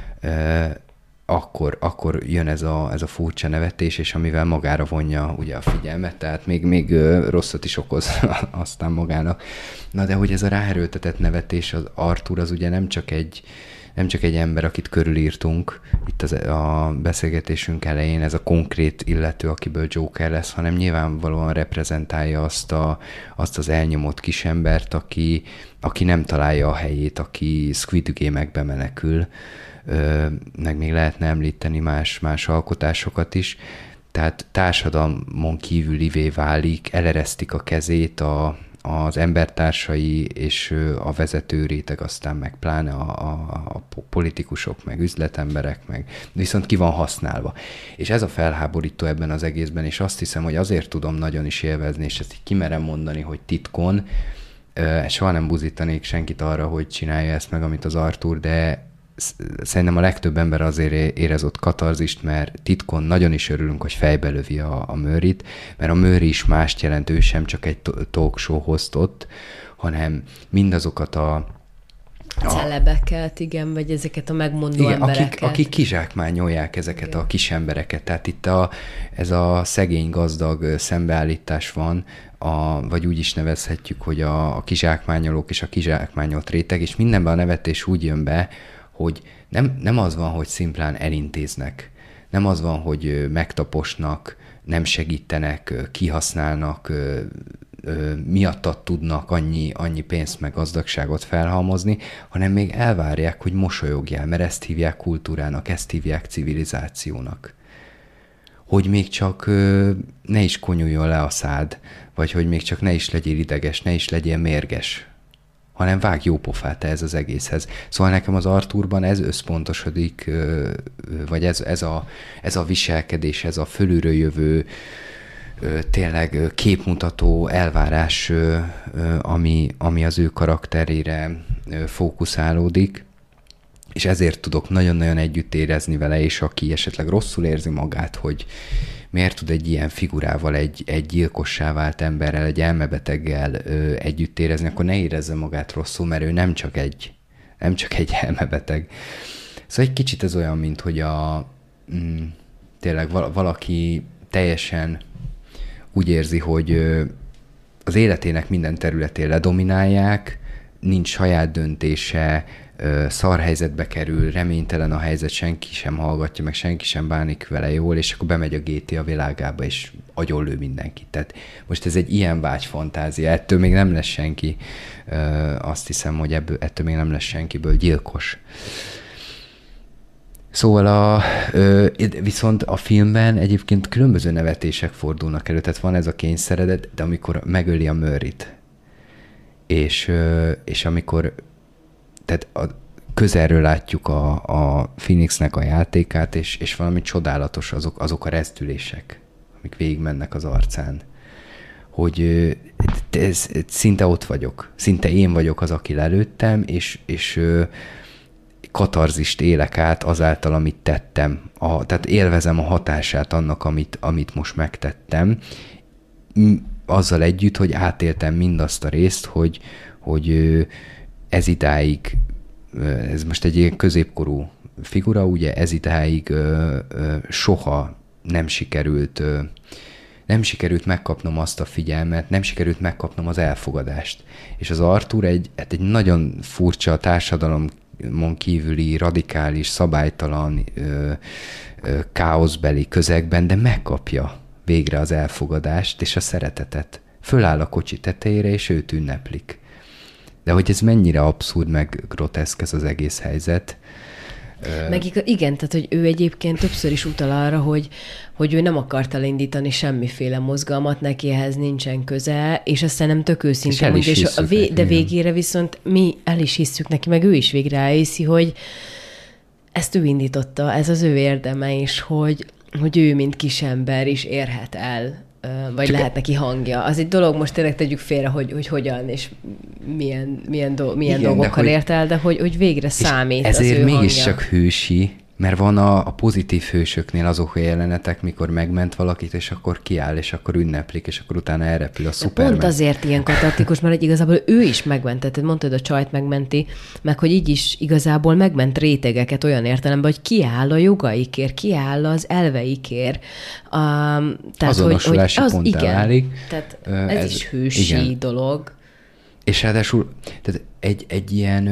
akkor jön ez a furcsa nevetés, és amivel magára vonja ugye a figyelmet, tehát még rosszat is okoz aztán magának. Na de hogy ez a ráerőltetett nevetés, az Arthur az ugye nem csak egy ember, akit körülírtunk itt a beszélgetésünk elején, ez a konkrét illető, akiből Joker lesz, hanem nyilvánvalóan reprezentálja azt az elnyomott kisembert, aki nem találja a helyét, aki Squid Game-ekbe menekül, meg még lehetne említeni más alkotásokat is, tehát társadalmon kívülivé válik, eleresztik a kezét az embertársai és a vezető réteg, aztán meg pláne a politikusok, meg üzletemberek, meg viszont ki van használva. És ez a felháborító ebben az egészben, és azt hiszem, hogy azért tudom nagyon is élvezni, és ezt így kimerem mondani, hogy titkon, soha nem buzítanék senkit arra, hogy csinálja ezt meg, amit az Arthur, de szerintem a legtöbb ember azért érez ott katarzist, mert titkon nagyon is örülünk, hogy fejbelövi a Murrayt, mert a Murray is mást jelent, ő sem csak egy talk show host ott, hanem mindazokat a celebeket, igen, vagy ezeket a megmondó igen, embereket. Akik kizsákmányolják ezeket igen. A kisembereket. Tehát itt ez a szegény-gazdag szembeállítás van, vagy úgy is nevezhetjük, hogy a kizsákmányolók és a kizsákmányolt réteg, és mindenben a nevetés úgy jön be, hogy nem az van, hogy szimplán elintéznek, nem az van, hogy megtaposnak, nem segítenek, kihasználnak, miattad tudnak annyi pénzt meg gazdagságot felhalmozni, hanem még elvárják, hogy mosolyogjál, mert ezt hívják kultúrának, ezt hívják civilizációnak. Hogy még csak ne is konyuljon le a szád, vagy hogy még csak ne is legyél ideges, ne is legyél mérges, hanem vágj jó pofát ez az egészhez. Szóval nekem az Arthurban ez összpontosodik, vagy ez a viselkedés, ez a fölülről jövő, tényleg képmutató elvárás, ami az ő karakterére fókuszálódik, és ezért tudok nagyon-nagyon együtt érezni vele, és aki esetleg rosszul érzi magát, hogy miért tud egy ilyen figurával, egy gyilkossá vált emberrel, egy elmebeteggel együtt érezni, akkor ne érezze magát rosszul, mert ő nem csak egy elmebeteg. Szóval egy kicsit ez olyan, mint hogy tényleg valaki teljesen úgy érzi, hogy az életének minden területén ledominálják, nincs saját döntése, szar helyzetbe kerül, reménytelen a helyzet, senki sem hallgatja, meg senki sem bánik vele jól, és akkor bemegy a GTA világába, és agyonlő mindenkit. Tehát most ez egy ilyen vágyfantázia, ettől még nem lesz senki, azt hiszem, hogy ettől még nem lesz senkiből gyilkos. Szóval viszont a filmben egyébként különböző nevetések fordulnak elő, tehát van ez a kényszeredet, de amikor megöli a Murrayt, és amikor tehát közelről látjuk a Phoenixnek a játékát, és valami csodálatos azok a rezdülések, amik végigmennek az arcán. Hogy szinte ott vagyok. Szinte én vagyok az, aki lelőttem, és katarzist élek át azáltal, amit tettem. Tehát élvezem a hatását annak, amit most megtettem. Azzal együtt, hogy átéltem mindazt a részt, hogy ez idáig, ez most egy ilyen középkorú figura, ugye ez idáig soha nem sikerült megkapnom azt a figyelmet, nem sikerült megkapnom az elfogadást. És az Arthur egy nagyon furcsa társadalomon kívüli, radikális, szabálytalan, káoszbeli közegben, de megkapja végre az elfogadást és a szeretetet. Föláll a kocsi tetejére, és őt ünneplik. De hogy ez mennyire abszurd, meg groteszk ez az egész helyzet. Meg igen, tehát hogy ő egyébként többször is utal arra, hogy ő nem akart elindítani semmiféle mozgalmat, neki ehhez nincsen köze, és aztán nem tök őszinte mondja, de végére viszont mi el is hisszük neki, meg ő is végre elhiszi, hogy ezt ő indította, ez az ő érdeme is, hogy ő, mint kisember is érhet el, vagy csak lehet neki hangja. Az egy dolog, most tényleg tegyük félre, hogy hogyan és milyen dolgokkal ért el, de hogy végre számít az ő hangja. Ezért mégiscsak hősi, mert van a pozitív hősöknél azok a jelenetek, mikor megment valakit, és akkor kiáll, és akkor ünneplik, és akkor utána elrepül a Superman. Pont azért ilyen katartikus, mert igazából ő is megmentett, mondtad, hogy a csajt megmenti, meg hogy így is igazából megment rétegeket olyan értelemben, hogy kiáll a jogaikért, kiáll az elveikért. Azonosulási ponttá válik. Tehát ez is hősi igen. dolog. És ráadásul tehát egy ilyen,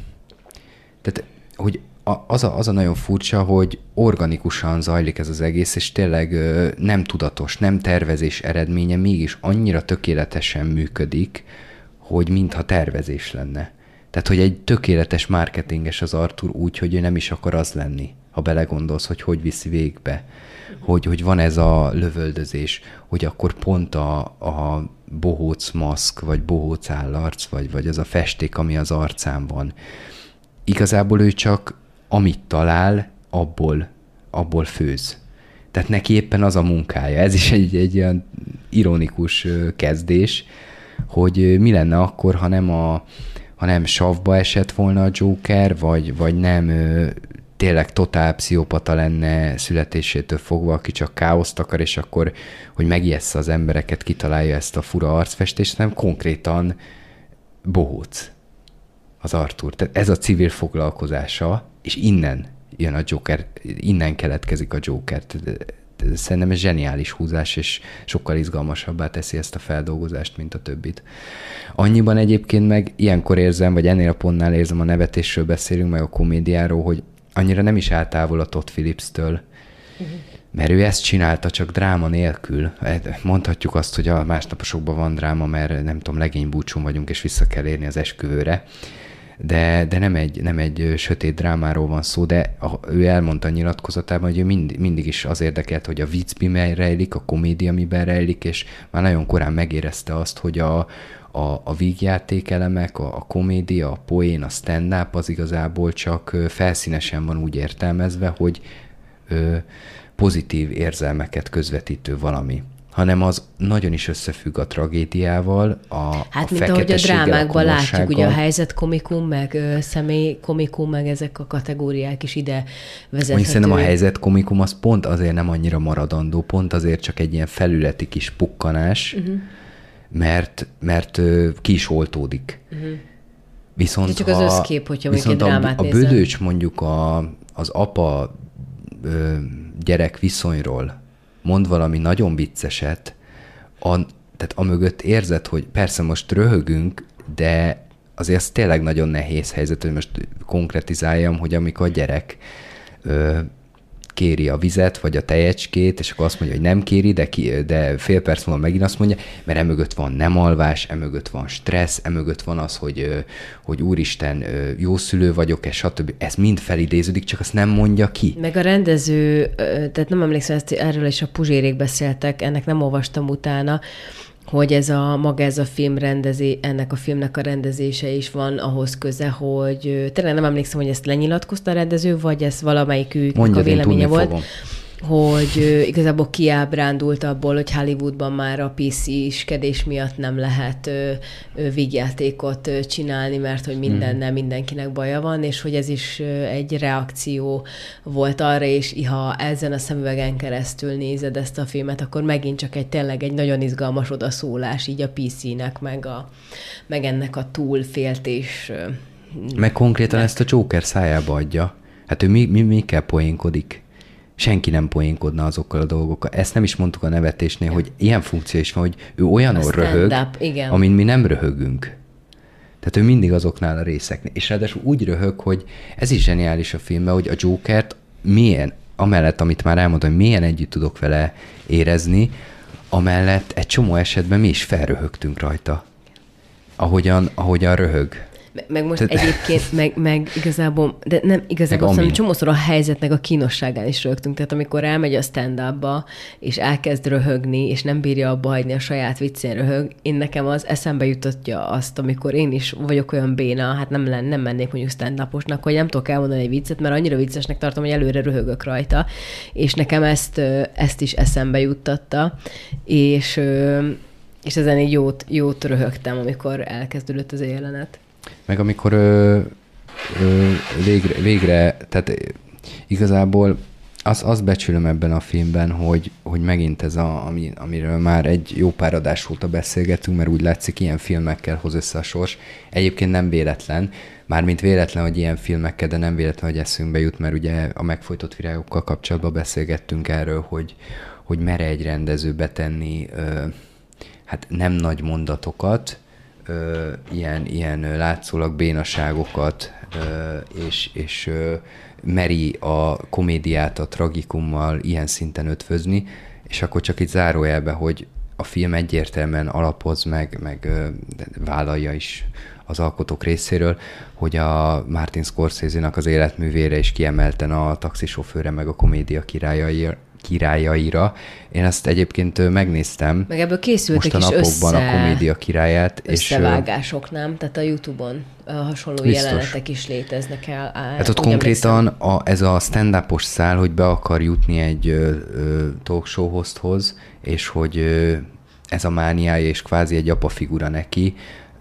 tehát hogy az a nagyon furcsa, hogy organikusan zajlik ez az egész, és tényleg nem tudatos, nem tervezés eredménye, mégis annyira tökéletesen működik, hogy mintha tervezés lenne. Tehát, hogy egy tökéletes marketinges az Arthur úgy, hogy ő nem is akar az lenni, ha belegondolsz, hogy viszi végbe. Hogy van ez a lövöldözés, hogy akkor pont a bohóc maszk, vagy bohóc állarc, vagy az a festék, ami az arcán van. Igazából ő csak amit talál, abból főz. Tehát neki éppen az a munkája. Ez is egy ilyen ironikus kezdés, hogy mi lenne akkor, ha nem savba esett volna a Joker, vagy nem tényleg totál pszichopata lenne születésétől fogva, aki csak káoszt akar, és akkor, hogy megijessza az embereket, kitalálja ezt a fura arcfestést, hanem konkrétan bohóc az Arthur. Tehát ez a civil foglalkozása, és innen jön a Joker, innen keletkezik a Joker. Szerintem ez zseniális húzás, és sokkal izgalmasabbá teszi ezt a feldolgozást, mint a többit. Annyiban egyébként meg ilyenkor érzem, vagy ennél a pontnál érzem, a nevetésről beszélünk, meg a komédiáról, hogy annyira nem is áll távol a Todd Phillips-től, mert ő ezt csinálta csak dráma nélkül. Mondhatjuk azt, hogy a másnaposokban van dráma, mert nem tudom, legénybúcsún vagyunk, és vissza kell érni az esküvőre. De nem egy sötét drámáról van szó, de ő elmondta a nyilatkozatában, hogy ő mindig is az érdekelt, hogy a vicc miben rejlik, a komédia miben rejlik, és már nagyon korán megérezte azt, hogy a vígjáték elemek, a komédia, a poén, a stand-up az igazából csak felszínesen van úgy értelmezve, hogy pozitív érzelmeket közvetítő valami, hanem az nagyon is összefügg a tragédiával, hát mint ahogy a drámákban látjuk, ugye a helyzetkomikum, meg személykomikum, meg ezek a kategóriák is ide vezethető. Szerintem a helyzetkomikum az pont azért nem annyira maradandó, pont azért csak egy ilyen felületi kis pukkanás, mert ki is oltódik. Viszont csak az összkép, hogyha mondjuk egy drámát a bödöcs mondjuk a az apa gyerek viszonyról mond valami nagyon vicceset, tehát amögött érzed, hogy persze most röhögünk, de azért ez tényleg nagyon nehéz helyzet, hogy most konkretizáljam, hogy amikor a gyerek kéri a vizet, vagy a tejecskét, és akkor azt mondja, hogy nem kéri, de fél perc múlva megint azt mondja, mert emögött van nem alvás, emögött van stressz, emögött van az, hogy úristen, jó szülő vagyok, stb. Ez mind felidéződik, csak azt nem mondja ki. Meg a rendező, tehát nem emlékszem, erről is a Puzsérék beszéltek, ennek nem olvastam utána, hogy ez a film ennek a filmnek a rendezése is van ahhoz köze, hogy tényleg nem emlékszem, hogy ezt lenyilatkozta a rendező, vagy ez valamelyikük a véleménye volt. Fogom. Hogy igazából kiábrándult abból, hogy Hollywoodban már a PC-skedés miatt nem lehet vígjátékot csinálni, mert hogy mindennel mindenkinek baja van, és hogy ez is egy reakció volt arra, és ha ezen a szemüvegen keresztül nézed ezt a filmet, akkor megint csak tényleg egy nagyon izgalmas odaszólás így a PC-nek, meg ennek a túlféltés. Meg konkrétan ezt a Joker szájába adja. Hát ő mikkel poénkodik? Senki nem poénkodna azokkal a dolgokkal. Ezt nem is mondtuk a nevetésnél, hogy ilyen funkció is van, hogy ő olyanor röhög, amin mi nem röhögünk. Tehát ő mindig azoknál a részeknél. És ráadásul úgy röhög, hogy ez is zseniális a filmben, hogy a Jokert milyen, amellett, amit már elmondtam, hogy milyen együtt tudok vele érezni, amellett egy csomó esetben mi is felröhögtünk rajta. Ahogyan röhög. Meg most egyébként, meg igazából, de nem igazából, szóval csomószor a helyzetnek a kínosságán is rögtünk. Tehát amikor elmegy a stand-upba, és elkezd röhögni, és nem bírja abba hagyni a saját viccén röhög, nekem az eszembe jutatja azt, amikor én is vagyok olyan béna, hát nem mennék mondjuk stand-uposnak, hogy nem tudok elmondani egy viccet, mert annyira viccesnek tartom, hogy előre röhögök rajta. És nekem ezt is eszembe juttatta, és ezen így jót röhögtem, amikor elkezdődött az a jelenet. Meg amikor végre, tehát igazából azt becsülöm ebben a filmben, hogy megint ez amiről már egy jó pár adás óta beszélgetünk, mert úgy látszik, ilyen filmekkel hoz össze a sors. Egyébként nem véletlen, mármint véletlen, hogy ilyen filmekkel, de nem véletlen, hogy eszünkbe jut, mert ugye a Megfojtott virágokkal kapcsolatban beszélgettünk erről, hogy mere egy rendező betenni hát nem nagy mondatokat, ilyen látszólag bénaságokat, és meri a komédiát a tragikummal ilyen szinten ötvözni, és akkor csak itt zárójelbe, hogy a film egyértelműen alapoz meg vállalja is az alkotók részéről, hogy a Martin Scorsese-nak az életművére is kiemelten a Taxisofőre meg a Komédia királyaira. Én ezt egyébként megnéztem. Meg ebből készültek most a napokban a Komédia királyát. Összevágások, nem? Tehát a YouTube-on hasonló biztos. Jelenetek is léteznek el. Hát ott konkrétan ez a stand-upos szál, hogy be akar jutni egy talk show hosthoz, és hogy ez a mániája, és kvázi egy apa figura neki,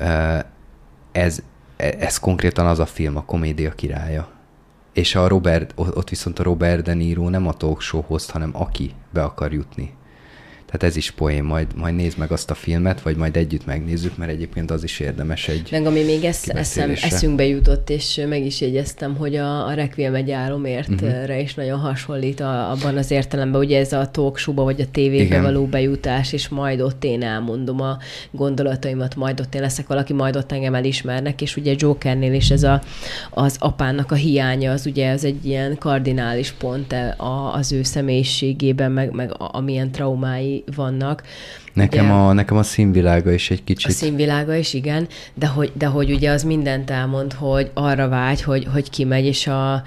ez konkrétan az a film, a Komédia királya. És ott viszont a Robert De Niro nem a talk show host, hanem aki be akar jutni. Tehát ez is poén, majd nézd meg azt a filmet, vagy majd együtt megnézzük, mert egyébként az is érdemes egy meg ami még eszünkbe jutott, és meg is jegyeztem, hogy a Requiem egy álomértre is nagyon hasonlít abban az értelemben, ugye ez a talk show-ba, vagy a tévébe való bejutás, és majd ott én elmondom a gondolataimat, majd ott én leszek valaki, majd ott engem elismernek, és ugye Jokernél is ez az apának a hiánya, az ugye ez egy ilyen kardinális pont az ő személyiségében, meg amilyen traumái vannak. Nekem a színvilága is egy kicsit. A színvilága is, igen, de hogy ugye az mindent elmond, hogy arra vágy, hogy kimegy, és a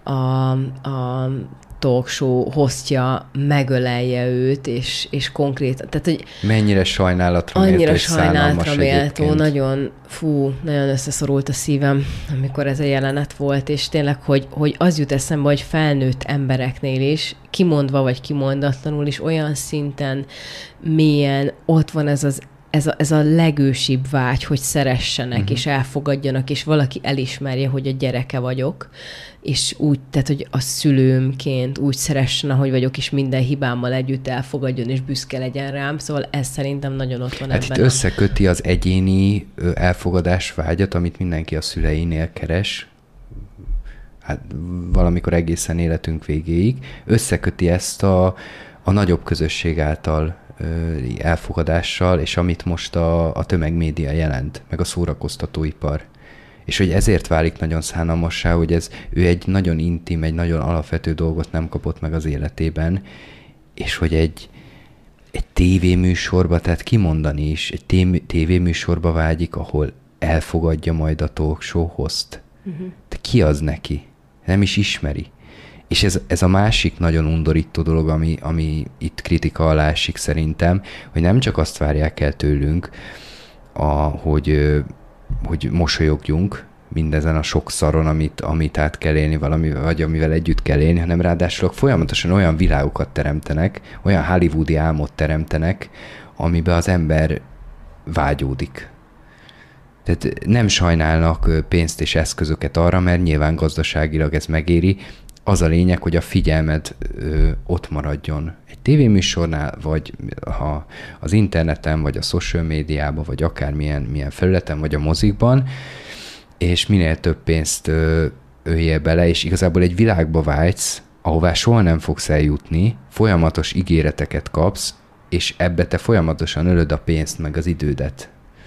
talk show hostja megölelje őt, és konkrétan. Tehát, hogy mennyire sajnálatra méltó. Annyira sajnálatra méltó, nagyon összeszorult a szívem, amikor ez a jelenet volt, és tényleg, hogy az jut eszembe, hogy felnőtt embereknél is, kimondva vagy kimondatlanul is olyan szinten mélyen ott van ez a legősibb vágy, hogy szeressenek, és elfogadjanak, és valaki elismerje, hogy a gyereke vagyok, és úgy, tehát, hogy a szülőmként úgy szeressen, ahogy vagyok, és minden hibámmal együtt elfogadjon, és büszke legyen rám. Szóval ez szerintem nagyon ott van ebben. Hát itt összeköti az egyéni elfogadás vágyat, amit mindenki a szüleinél keres, hát valamikor egészen életünk végéig, összeköti ezt a nagyobb közösség által elfogadással, és amit most a tömegmédia jelent, meg a szórakoztatóipar. És hogy ezért válik nagyon szánalmassá, hogy ő egy nagyon intim, egy nagyon alapvető dolgot nem kapott meg az életében, és hogy egy tévéműsorba, tehát kimondani is, egy tévéműsorba vágyik, ahol elfogadja majd a talk show host. De ki az neki? Nem is ismeri. És ez a másik nagyon undorító dolog, ami itt kritika alá esik szerintem, hogy nem csak azt várják el tőlünk, hogy mosolyogjunk mindezen a sok szaron, amit át kell élni vagy amivel együtt kell élni, hanem ráadásul folyamatosan olyan világokat teremtenek, olyan hollywoodi álmot teremtenek, amiben az ember vágyódik. Tehát nem sajnálnak pénzt és eszközöket arra, mert nyilván gazdaságilag ez megéri. Az a lényeg, hogy a figyelmed ott maradjon egy tévéműsornál, vagy ha az interneten, vagy a social médiában, vagy akármilyen felületen, vagy a mozikban, és minél több pénzt öljél bele, és igazából egy világba vágysz, ahová soha nem fogsz eljutni, folyamatos ígéreteket kapsz, és ebbe te folyamatosan ölöd a pénzt, meg az idődet.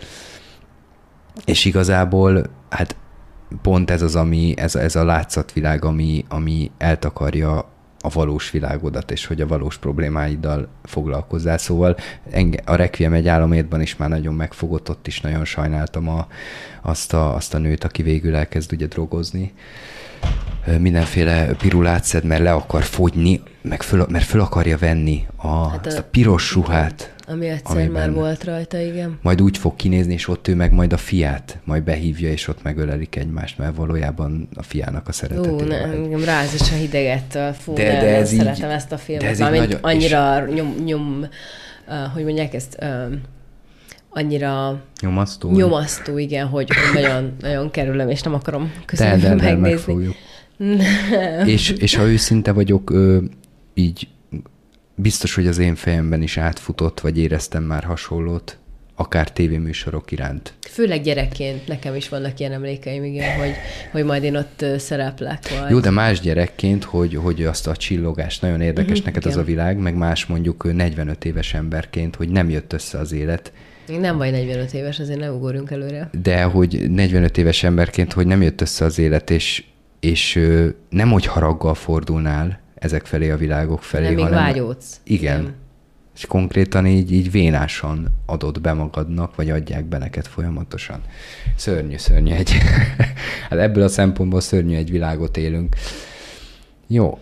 És igazából, hát pont ez az, ez a látszatvilág, ami eltakarja a valós világodat, és hogy a valós problémáiddal foglalkozzál. Szóval a Requiem egy álomhétban is már nagyon megfogott, ott is nagyon sajnáltam azt a nőt, aki végül elkezd ugye drogozni. Mindenféle pirulát szed, mert le akar fogyni, mert föl akarja venni azt a piros ruhát. Ami egyszer már volt rajta, igen. Majd úgy fog kinézni, és ott ő meg majd a fiát majd behívja, és ott megölelik egymást, mert valójában a fiának a szeretetét. Engem ráz is a hidegettől. De ez szeretem ezt a filmet. Mármint annyira hogy mondják ezt, annyira nyomasztó, igen, hogy nagyon, nagyon kerülöm, és nem akarom közelből megnézni. És ha őszinte vagyok, így biztos, hogy az én fejemben is átfutott, vagy éreztem már hasonlót, akár tévéműsorok iránt. Főleg gyerekként nekem is vannak ilyen emlékeim, igen, hogy majd én ott szereplek. Vagy... Jó, de más gyerekként, hogy azt a csillogást nagyon érdekes neked igen. Az a világ, meg más mondjuk 45 éves emberként, hogy nem jött össze az élet. Nem vagy 45 éves, azért ne ugorjunk előre. De hogy 45 éves emberként, hogy nem jött össze az élet, és nem hogy haraggal fordulnál ezek felé a világok felé, hanem még vágyódsz. Igen. És konkrétan így vénásan adod be magadnak, vagy adják be neked folyamatosan. Szörnyű hát ebből a szempontból szörnyű egy világot élünk. Jó.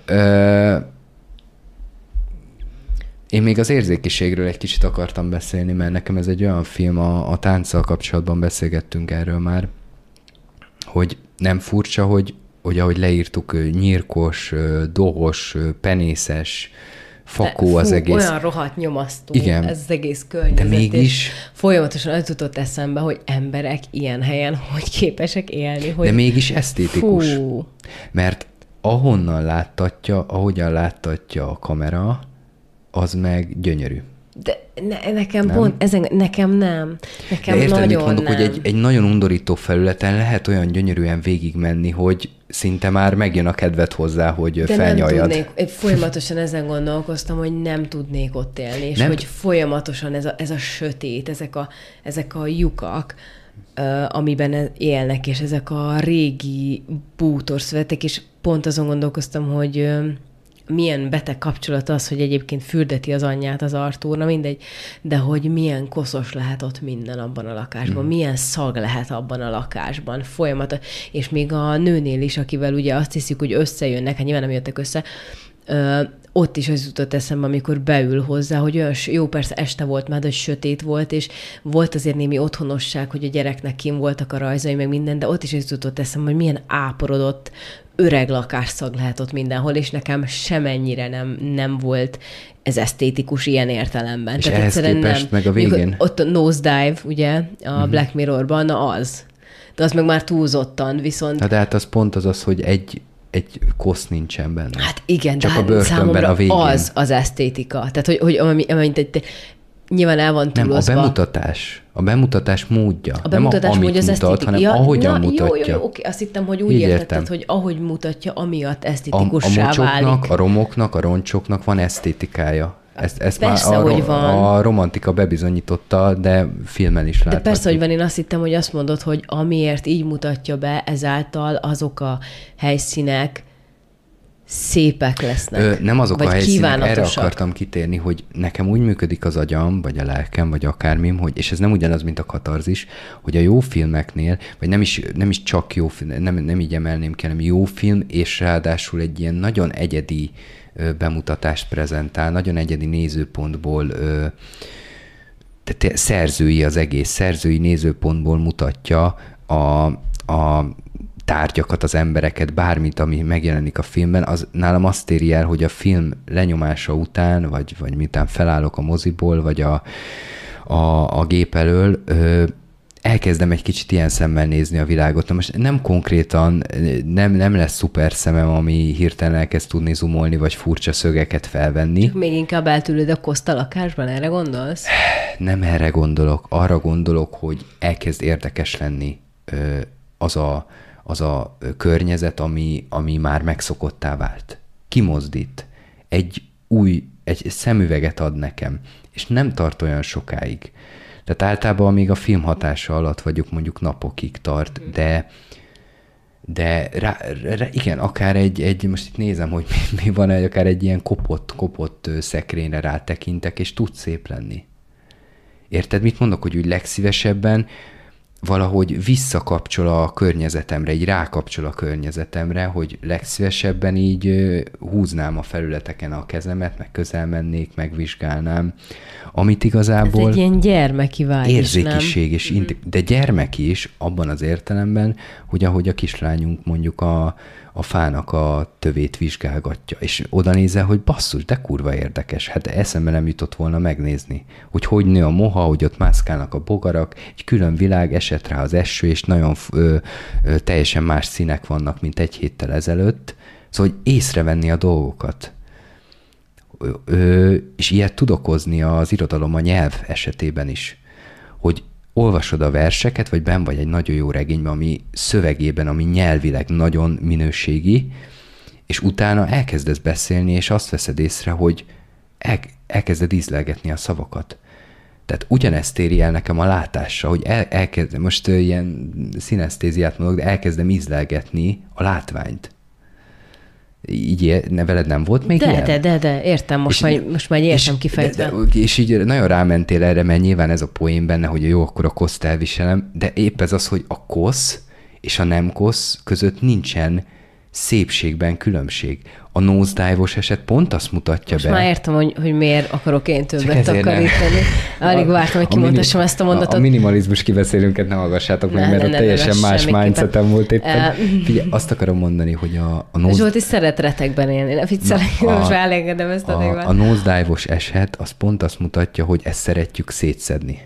Én még az érzékiségről egy kicsit akartam beszélni, mert nekem ez egy olyan film, a tánccal kapcsolatban beszélgettünk erről már, hogy nem furcsa, hogy ahogy leírtuk, nyírkos, dohos, penészes, fakó az egész. Olyan rohadt nyomasztó igen. Ez az egész környezet. De mégis... Folyamatosan az jutott eszembe, hogy emberek ilyen helyen hogy képesek élni. Hogy... De mégis esztétikus. Mert ahogyan láttatja a kamera, az meg gyönyörű. De nekem nem? Pont, nekem nem. Nekem de érted, nagyon mit mondok, nem. hogy egy nagyon undorító felületen lehet olyan gyönyörűen végigmenni, hogy szinte már megjön a kedved hozzá, hogy de felnyaljad. Nem tudnék, folyamatosan ezen gondolkoztam, hogy nem tudnék ott élni, és hogy folyamatosan ez a sötét, ezek a lyukak, amiben élnek, és ezek a régi bútorszövetek, és pont azon gondolkoztam, hogy milyen beteg kapcsolat az, hogy egyébként fürdeti az anyját az Artúr, na mindegy, de hogy milyen koszos lehet ott minden abban a lakásban, milyen szag lehet abban a lakásban, folyamatos, és még a nőnél is, akivel ugye azt hiszik, hogy összejönnek, hát nyilván nem jöttek össze, ott is az jutott eszembe, amikor beül hozzá, hogy olyan, jó, persze este volt már, de sötét volt, és volt azért némi otthonosság, hogy a gyereknek kim voltak a rajzai, meg minden, de ott is az jutott eszembe, hogy milyen áporodott, öreg lakásszag lehet ott mindenhol, és nekem semennyire nem volt ez esztétikus ilyen értelemben. És ehhez képest meg a végén? Ott a Nosedive, ugye, a Black Mirrorban, na az. De az meg már túlzottan, viszont... Na de hát az pont az, hogy egy kosz nincsen benne. Hát igen, csak de a börtönben számomra a végén. az esztétika. Tehát, hogy nyilván el van túlozva. Nem, a bemutatás módja. A bemutatás nem módja az mutat, hanem ahogyan mutatja. Jó, oké. Azt hittem, hogy úgy értetted, hogy ahogy mutatja, amiatt esztetikussá a mocsoknak, válik. a romoknak, a roncsoknak van esztétikája. Ezt persze, már hogy van. A romantika bebizonyította, de filmen is láthatjuk. De persze, hogy van, én azt hittem, hogy azt mondod, hogy amiért így mutatja be, ezáltal azok a helyszínek szépek lesznek. Nem azok a helyszínek, erre akartam kitérni, hogy nekem úgy működik az agyam, vagy a lelkem, vagy akármim, hogy, és ez nem ugyanaz, mint a katarzis, hogy a jó filmeknél, vagy nem is csak jó film, nem így emelném ki, hanem jó film, és ráadásul egy ilyen nagyon egyedi bemutatást prezentál, nagyon egyedi nézőpontból, tehát szerzői az egész, szerzői nézőpontból mutatja a tárgyakat, az embereket, bármit, ami megjelenik a filmben, az nálam azt éri el, hogy a film lenyomása után, vagy miután felállok a moziból, vagy a gép elől, elkezdem egy kicsit ilyen szemmel nézni a világot. Na most nem konkrétan, nem lesz szuper szemem, ami hirtelen elkezd tudni zoomolni, vagy furcsa szögeket felvenni. Csak még inkább eltűlőd a Costa lakásban, erre gondolsz? Nem erre gondolok. Arra gondolok, hogy elkezd érdekes lenni az a környezet, ami már megszokottá vált. Kimozdít. Egy szemüveget ad nekem, és nem tart olyan sokáig. Tehát általában még a film hatása alatt vagyok, mondjuk napokig tart, de igen, akár most itt nézem, hogy mi van, akár egy ilyen kopott szekrényre rátekintek, és tud szép lenni. Érted, mit mondok, hogy úgy legszívesebben valahogy visszakapcsol a környezetemre, így rákapcsol a környezetemre, hogy legszívesebben így húznám a felületeken a kezemet, meg közel mennék, megvizsgálnám, amit igazából... Ez egy ilyen gyermeki vágy érzékiség, és de gyermeki is abban az értelemben, hogy ahogy a kislányunk mondjuk a fának a tövét vizsgálgatja, és oda nézel, hogy basszus, de kurva érdekes. Hát eszembe nem jutott volna megnézni, hogy nő a moha, hogy ott mászkálnak a bogarak, egy külön világ, esett rá az eső, és nagyon teljesen más színek vannak, mint egy héttel ezelőtt. Szóval, hogy észrevenni a dolgokat. És ilyet tud okozni az irodalom, a nyelv esetében is, hogy olvasod a verseket, vagy benn vagy egy nagyon jó regényben, ami szövegében, ami nyelvileg nagyon minőségi, és utána elkezdesz beszélni, és azt veszed észre, hogy elkezded ízlelgetni a szavakat. Tehát ugyanezt éri el nekem a látással, hogy most ilyen szinesztéziát mondok, de elkezdem ízlelgetni a látványt. Így veled nem volt még ilyen? De, értem, most már értem kifejtve. És így nagyon rámentél erre, mert nyilván ez a poén benne, hogy jó, akkor a koszt elviselem, de épp ez az, hogy a kosz és a nem kosz között nincsen szépségben különbség. A nosedive-os eset pont azt mutatja most be. Már értem, hogy miért akarok én többet takarítani. Alig vártam, hogy kimondhassam ezt a mondatot. A minimalizmus kibeszélünket ne hallgassátok meg, mert ott teljesen más mindsetem volt éppen. Figyelj, azt akarom mondani, hogy a Zsolti szeret retekben élni, nem viccelek, most elengedem ezt a témát. A nosedive-os eset, az pont azt mutatja, hogy ezt szeretjük szétszedni.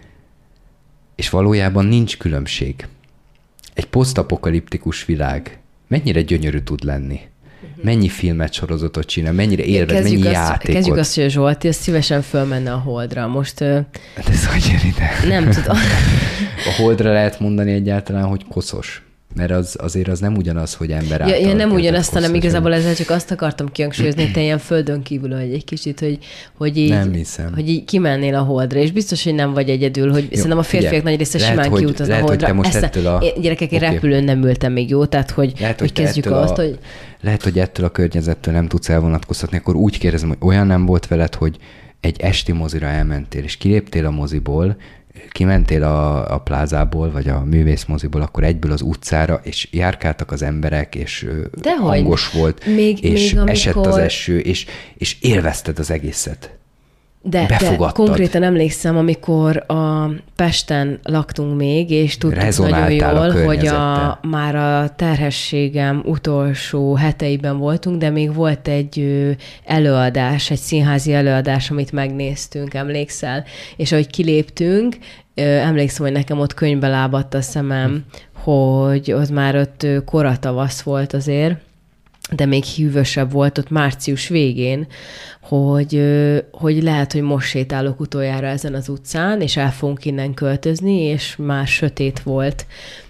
És valójában nincs különbség. Egy posztapokaliptikus világ mennyire gyönyörű tud lenni. Mennyi filmet, sorozatot csinál, mennyire élvez, mennyi játékot. Kezdjük azt, hogy a Zsolti az szívesen fölmenne a Holdra. Most... Hát ez hogy jön ide? Nem tudom. A Holdra lehet mondani egyáltalán, hogy koszos. Mert azért az nem ugyanaz, hogy ember által. Ja, nem ugyanazt, hanem igazából ezzel csak azt akartam kihangsúlyozni, hogy te ilyen földön kívül vagy egy kicsit, hogy így, nem hiszem. Hogy így kimennél a Holdra, és biztos, hogy nem vagy egyedül, hogy szerintem a férfiak nagy része simán kiutaz a Holdra. Gyerekek, én repülőn nem ültem még, jó? Tehát, hogy kezdjük azt, hogy... Lehet, hogy ettől a környezettől nem tudsz elvonatkoztatni, akkor úgy kérdezem, hogy olyan nem volt veled, hogy egy esti mozira elmentél, és kiléptél a moziból, kimentél a plázából, vagy a művészmoziból, akkor egyből az utcára, és járkáltak az emberek, és hangos volt, és esett az eső, és élvezted az egészet. De konkrétan emlékszem, amikor a Pesten laktunk még, és tudtuk nagyon jól, hogy már a terhességem utolsó heteiben voltunk, de még volt egy előadás, egy színházi előadás, amit megnéztünk, emlékszel? És ahogy kiléptünk, emlékszem, hogy nekem ott könyvbe lábadt a szemem, hogy ott már ott koratavasz volt azért, de még hűvösebb volt ott március végén, hogy lehet, hogy most sétálok utoljára ezen az utcán, és el fogunk innen költözni, és már sötét volt,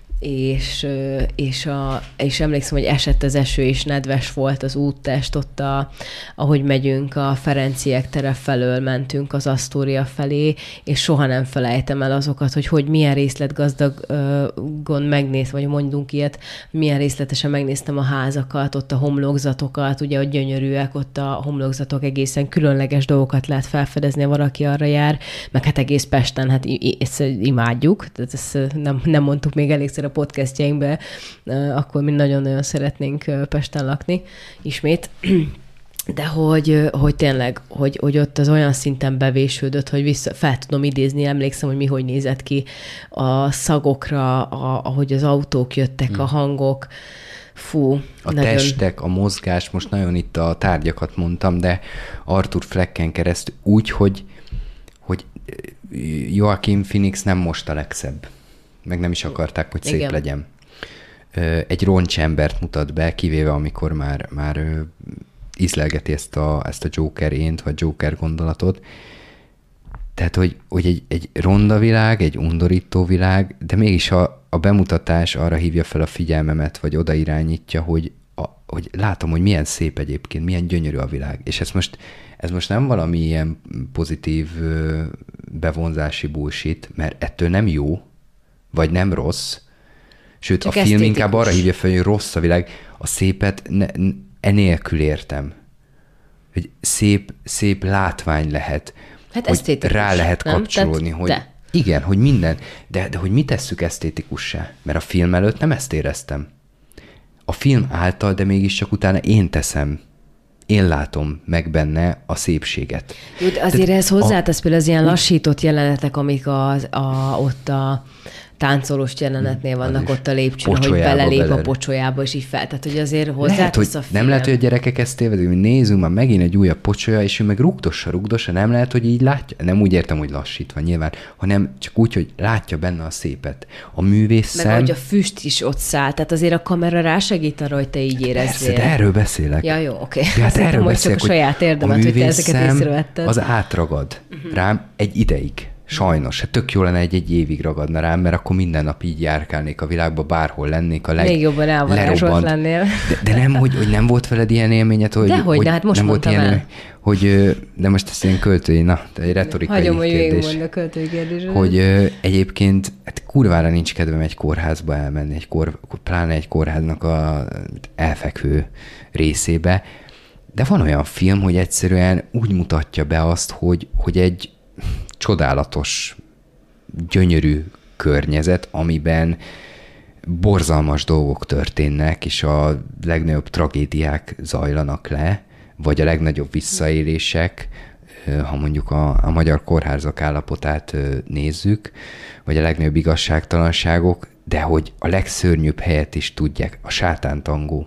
és emlékszem, hogy esett az eső, és nedves volt az úttest ott, ahogy megyünk a Ferenciek tere felől, mentünk az Asztória felé, és soha nem felejtem el azokat, hogy milyen részletgazdagon megnéz, vagy mondunk ilyet, milyen részletesen megnéztem a házakat, ott a homlokzatokat, ugye, hogy gyönyörűek, ott a homlokzatok egészen különleges dolgokat lehet felfedezni, ha valaki arra jár, meg hát egész Pesten, hát ezt imádjuk, tehát ezt nem mondtuk még elégszer a podcastjainkben, akkor mi nagyon-nagyon szeretnénk Pesten lakni ismét. De hogy tényleg, hogy ott az olyan szinten bevésődött, hogy fel tudom idézni, emlékszem, hogy hogy nézett ki a szagokra, ahogy az autók jöttek, a hangok. Fú. A testek, a mozgás, most nagyon itt a tárgyakat mondtam, de Arthur Flecken keresztül úgy, hogy Joaquin Phoenix nem most a legszebb. Meg nem is akarták, hogy szép legyen. Egy roncsembert mutat be, kivéve amikor már ízlelgeti ezt a Joker-ént, vagy Joker gondolatot. Tehát, hogy egy ronda világ, egy undorító világ, de mégis a bemutatás arra hívja fel a figyelmemet, vagy oda irányítja, hogy látom, hogy milyen szép egyébként, milyen gyönyörű a világ. És ez most nem valami ilyen pozitív bevonzási bullshit, mert ettől nem jó, vagy nem rossz, sőt, csak a film inkább arra hívja fel, hogy rossz a világ. A szépet enélkül értem. Hogy szép látvány lehet. Hát hogy rá lehet kapcsolódni, hogy de. Igen, hogy minden, de hogy mi tesszük esztétikussá? Mert a film előtt nem ezt éreztem. A film által, de mégiscsak utána én teszem. Én látom meg benne a szépséget. Jó, de azért ez hozzátesz például az ilyen lassított jelenetek, amik ott a táncolós jelenetnél vannak ott a lépcsőn, hogy belelép a pocsolyába, és így fel. Tehát, hogy azért hozzátesz a film. Nem lehet, hogy a gyerekek ezt tévedik, hogy nézzünk már megint egy újabb pocsolya, és ő meg rugdossa, nem lehet, hogy így látja. Nem úgy értem, hogy lassítva nyilván, hanem csak úgy, hogy látja benne a szépet. A művész szem... Meg hogy a füst is ott száll, tehát azért a kamera rásegít arra, hogy te így érezzél. Persze, de erről beszélek. Ja, jó, oké. Hát erről beszélek, csak a saját érdemet, hogy te ezeket észrevetted. Az átragad rám egy ideig. Sajnos, hát tök jó lenne egy évig ragadna rám, mert akkor minden nap így járkálnék a világba, bárhol lennék a még jobban elvarázsolt lennél. De nem, hogy nem volt veled ilyen élményed, hogy de hát most nem volt ilyen el. De most ezt ilyen költői, egy retorikai hagyom, kérdés. Hagyom, hogy a költői kérdés. Hogy egyébként hát kurvára nincs kedvem egy kórházba elmenni, pláne egy kórháznak a elfekvő részébe, de van olyan film, hogy egyszerűen úgy mutatja be azt, hogy egy csodálatos, gyönyörű környezet, amiben borzalmas dolgok történnek, és a legnagyobb tragédiák zajlanak le, vagy a legnagyobb visszaélések, ha mondjuk a magyar kórházak állapotát nézzük, vagy a legnagyobb igazságtalanságok, de hogy a legszörnyűbb helyet is tudják, a sátántangó.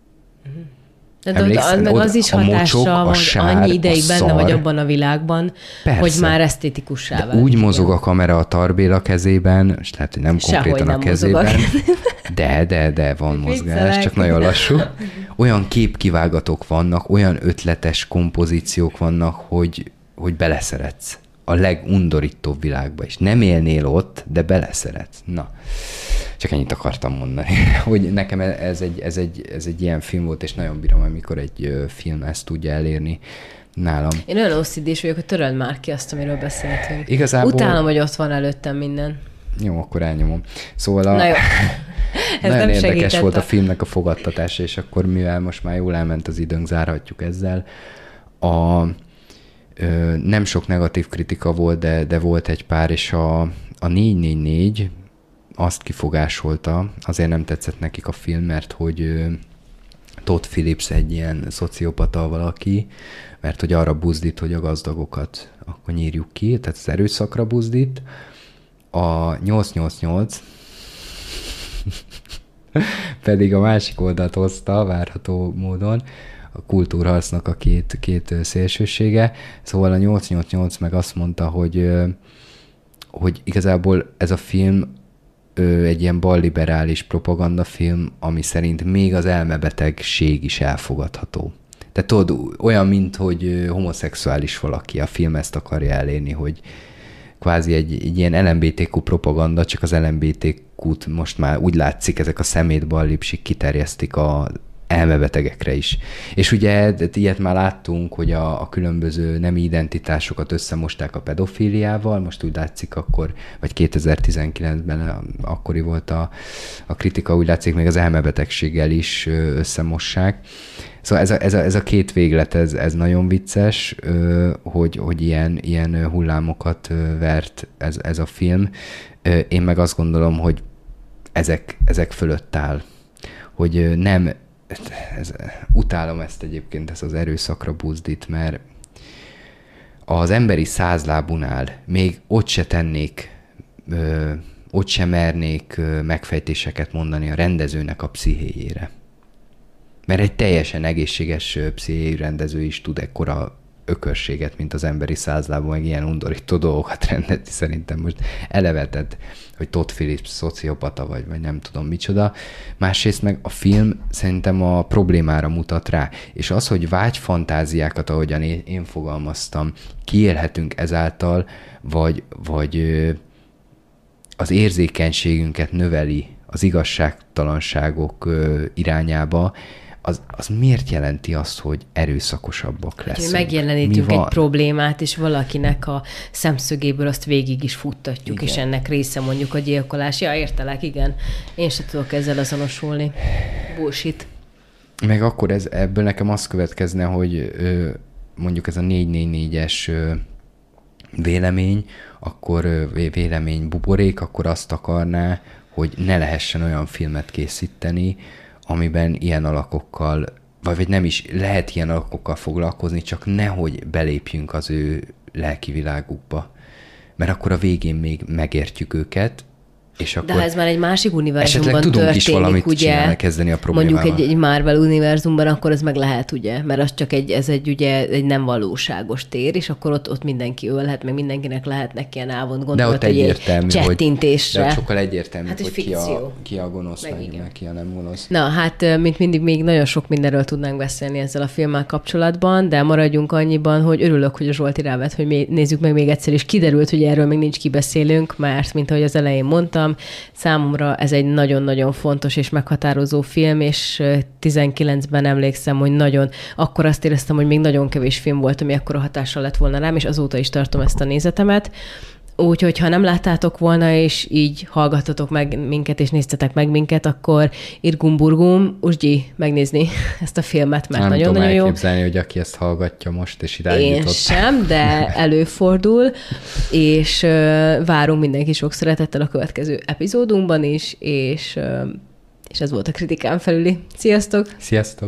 De az is hatással, hogy annyi ideig benne vagy abban a világban, persze, hogy már esztétikussá válik. Úgy mozog a kamera a Tarbéla kezében, és lehet, hogy nem konkrétan a kezében, de van mozgás, csak nagyon lassú. Olyan képkivágatok vannak, olyan ötletes kompozíciók vannak, hogy beleszeretsz a legundorítóbb világba is. Nem élnél ott, de beleszeretsz. Na, csak ennyit akartam mondani, hogy nekem ez egy ilyen film volt, és nagyon bírom, amikor egy film ezt tudja elérni nálam. Én olyan OCD-s vagyok, hogy töröld már ki azt, amiről beszéltünk. Igazából... Utálom, hogy ott van előttem minden. Jó, akkor elnyomom. Szóval Na jó. nagyon érdekes volt a filmnek a fogadtatása, és akkor mivel most már jól elment az időnk, zárhatjuk ezzel. Nem sok negatív kritika volt, de volt egy pár, és a 444 azt kifogásolta, azért nem tetszett nekik a film, mert hogy Todd Phillips egy ilyen szociopata valaki, mert hogy arra buzdít, hogy a gazdagokat akkor nyírjuk ki, tehát az erőszakra buzdít. A 888 pedig a másik oldalt hozta, várható módon, a kultúrharcnak a két szélsősége. Szóval a 888 meg azt mondta, hogy igazából ez a film egy ilyen balliberális propagandafilm, ami szerint még az elmebetegség is elfogadható. Tehát tudod, olyan, mint hogy homoszexuális valaki, a film ezt akarja elérni, hogy kvázi egy ilyen LMBTQ propaganda, csak az LMBTQ-t most már úgy látszik, ezek a szemétballipsik kiterjesztik a elmebetegekre is. És ugye ilyet már láttunk, hogy a különböző nemi identitásokat összemosták a pedofíliával, most úgy látszik akkor, vagy 2019-ben akkori volt a kritika, úgy látszik még az elmebetegséggel is összemossák. Szóval ez a két véglet, ez nagyon vicces, hogy ilyen hullámokat vert ez a film. Én meg azt gondolom, hogy ezek fölött áll. Hogy nem, utálom ezt egyébként, ezt az erőszakra buzdít, mert az emberi százlábunál még ott se tennék, ott se mernék megfejtéseket mondani a rendezőnek a pszichéjére. Mert egy teljesen egészséges pszichéjű rendező is tud ekkora ökörséget, mint az emberi százlábon, meg ilyen undorító dolgokat rendezni. Szerintem most elevetett, hogy Todd Phillips szociopata vagy nem tudom micsoda. Másrészt meg a film szerintem a problémára mutat rá. És az, hogy vágyfantáziákat, ahogyan én fogalmaztam, kiélhetünk ezáltal, vagy az érzékenységünket növeli az igazságtalanságok irányába, az miért jelenti azt, hogy erőszakosabbak leszünk? Hogy megjelenítünk egy problémát, és valakinek a szemszögéből azt végig is futtatjuk, igen. És ennek része mondjuk a gyilkolás. Ja, értelek, igen. Én sem tudok ezzel azonosulni. Bullshit. Meg akkor ebből nekem az következne, hogy mondjuk ez a 444-es vélemény, akkor vélemény buborék, akkor azt akarná, hogy ne lehessen olyan filmet készíteni, amiben ilyen alakokkal, vagy nem is lehet ilyen alakokkal foglalkozni, csak nehogy belépjünk az ő lelki világukba. Mert akkor a végén még megértjük őket, és akkor... De ha ez már egy másik univerzumban esetleg tudunk is valamit ugye, kezdeni a problémával. Mondjuk egy Marvel univerzumban, akkor ez meg lehet, ugye? Mert az csak egy nem valóságos tér, és akkor ott mindenki ölhet, meg mindenkinek lehetnek ilyen elvont gondolat, hogy egy csettintésre. De ott sokkal egyértelmű, hát, hogy ki a gonosz, meg ki a nem gonosz. Na, hát mint mindig még nagyon sok mindenről tudnánk beszélni ezzel a filmmel kapcsolatban, de maradjunk annyiban, hogy örülök, hogy a Zsolti rávett, hogy nézzük meg még egyszer, és kiderült, hogy erről még nincs kibeszélünk, mert mint ahogy az elején mondtam, számomra ez egy nagyon-nagyon fontos és meghatározó film, és 19-ben emlékszem, hogy akkor azt éreztem, hogy még nagyon kevés film volt, ami akkora hatással lett volna rám, és azóta is tartom ezt a nézetemet. Úgyhogy, ha nem láttátok volna, és így hallgattatok meg minket, és néztetek meg minket, akkor Irgum-burgum, Usgyi megnézni ezt a filmet, mert nagyon-nagyon jó. Nem tudom elképzelni, hogy aki ezt hallgatja most, és irányított. Én sem, de előfordul, és várunk mindenki sok szeretettel a következő epizódunkban is, és ez volt a Kritikán felüli. Sziasztok! Sziasztok!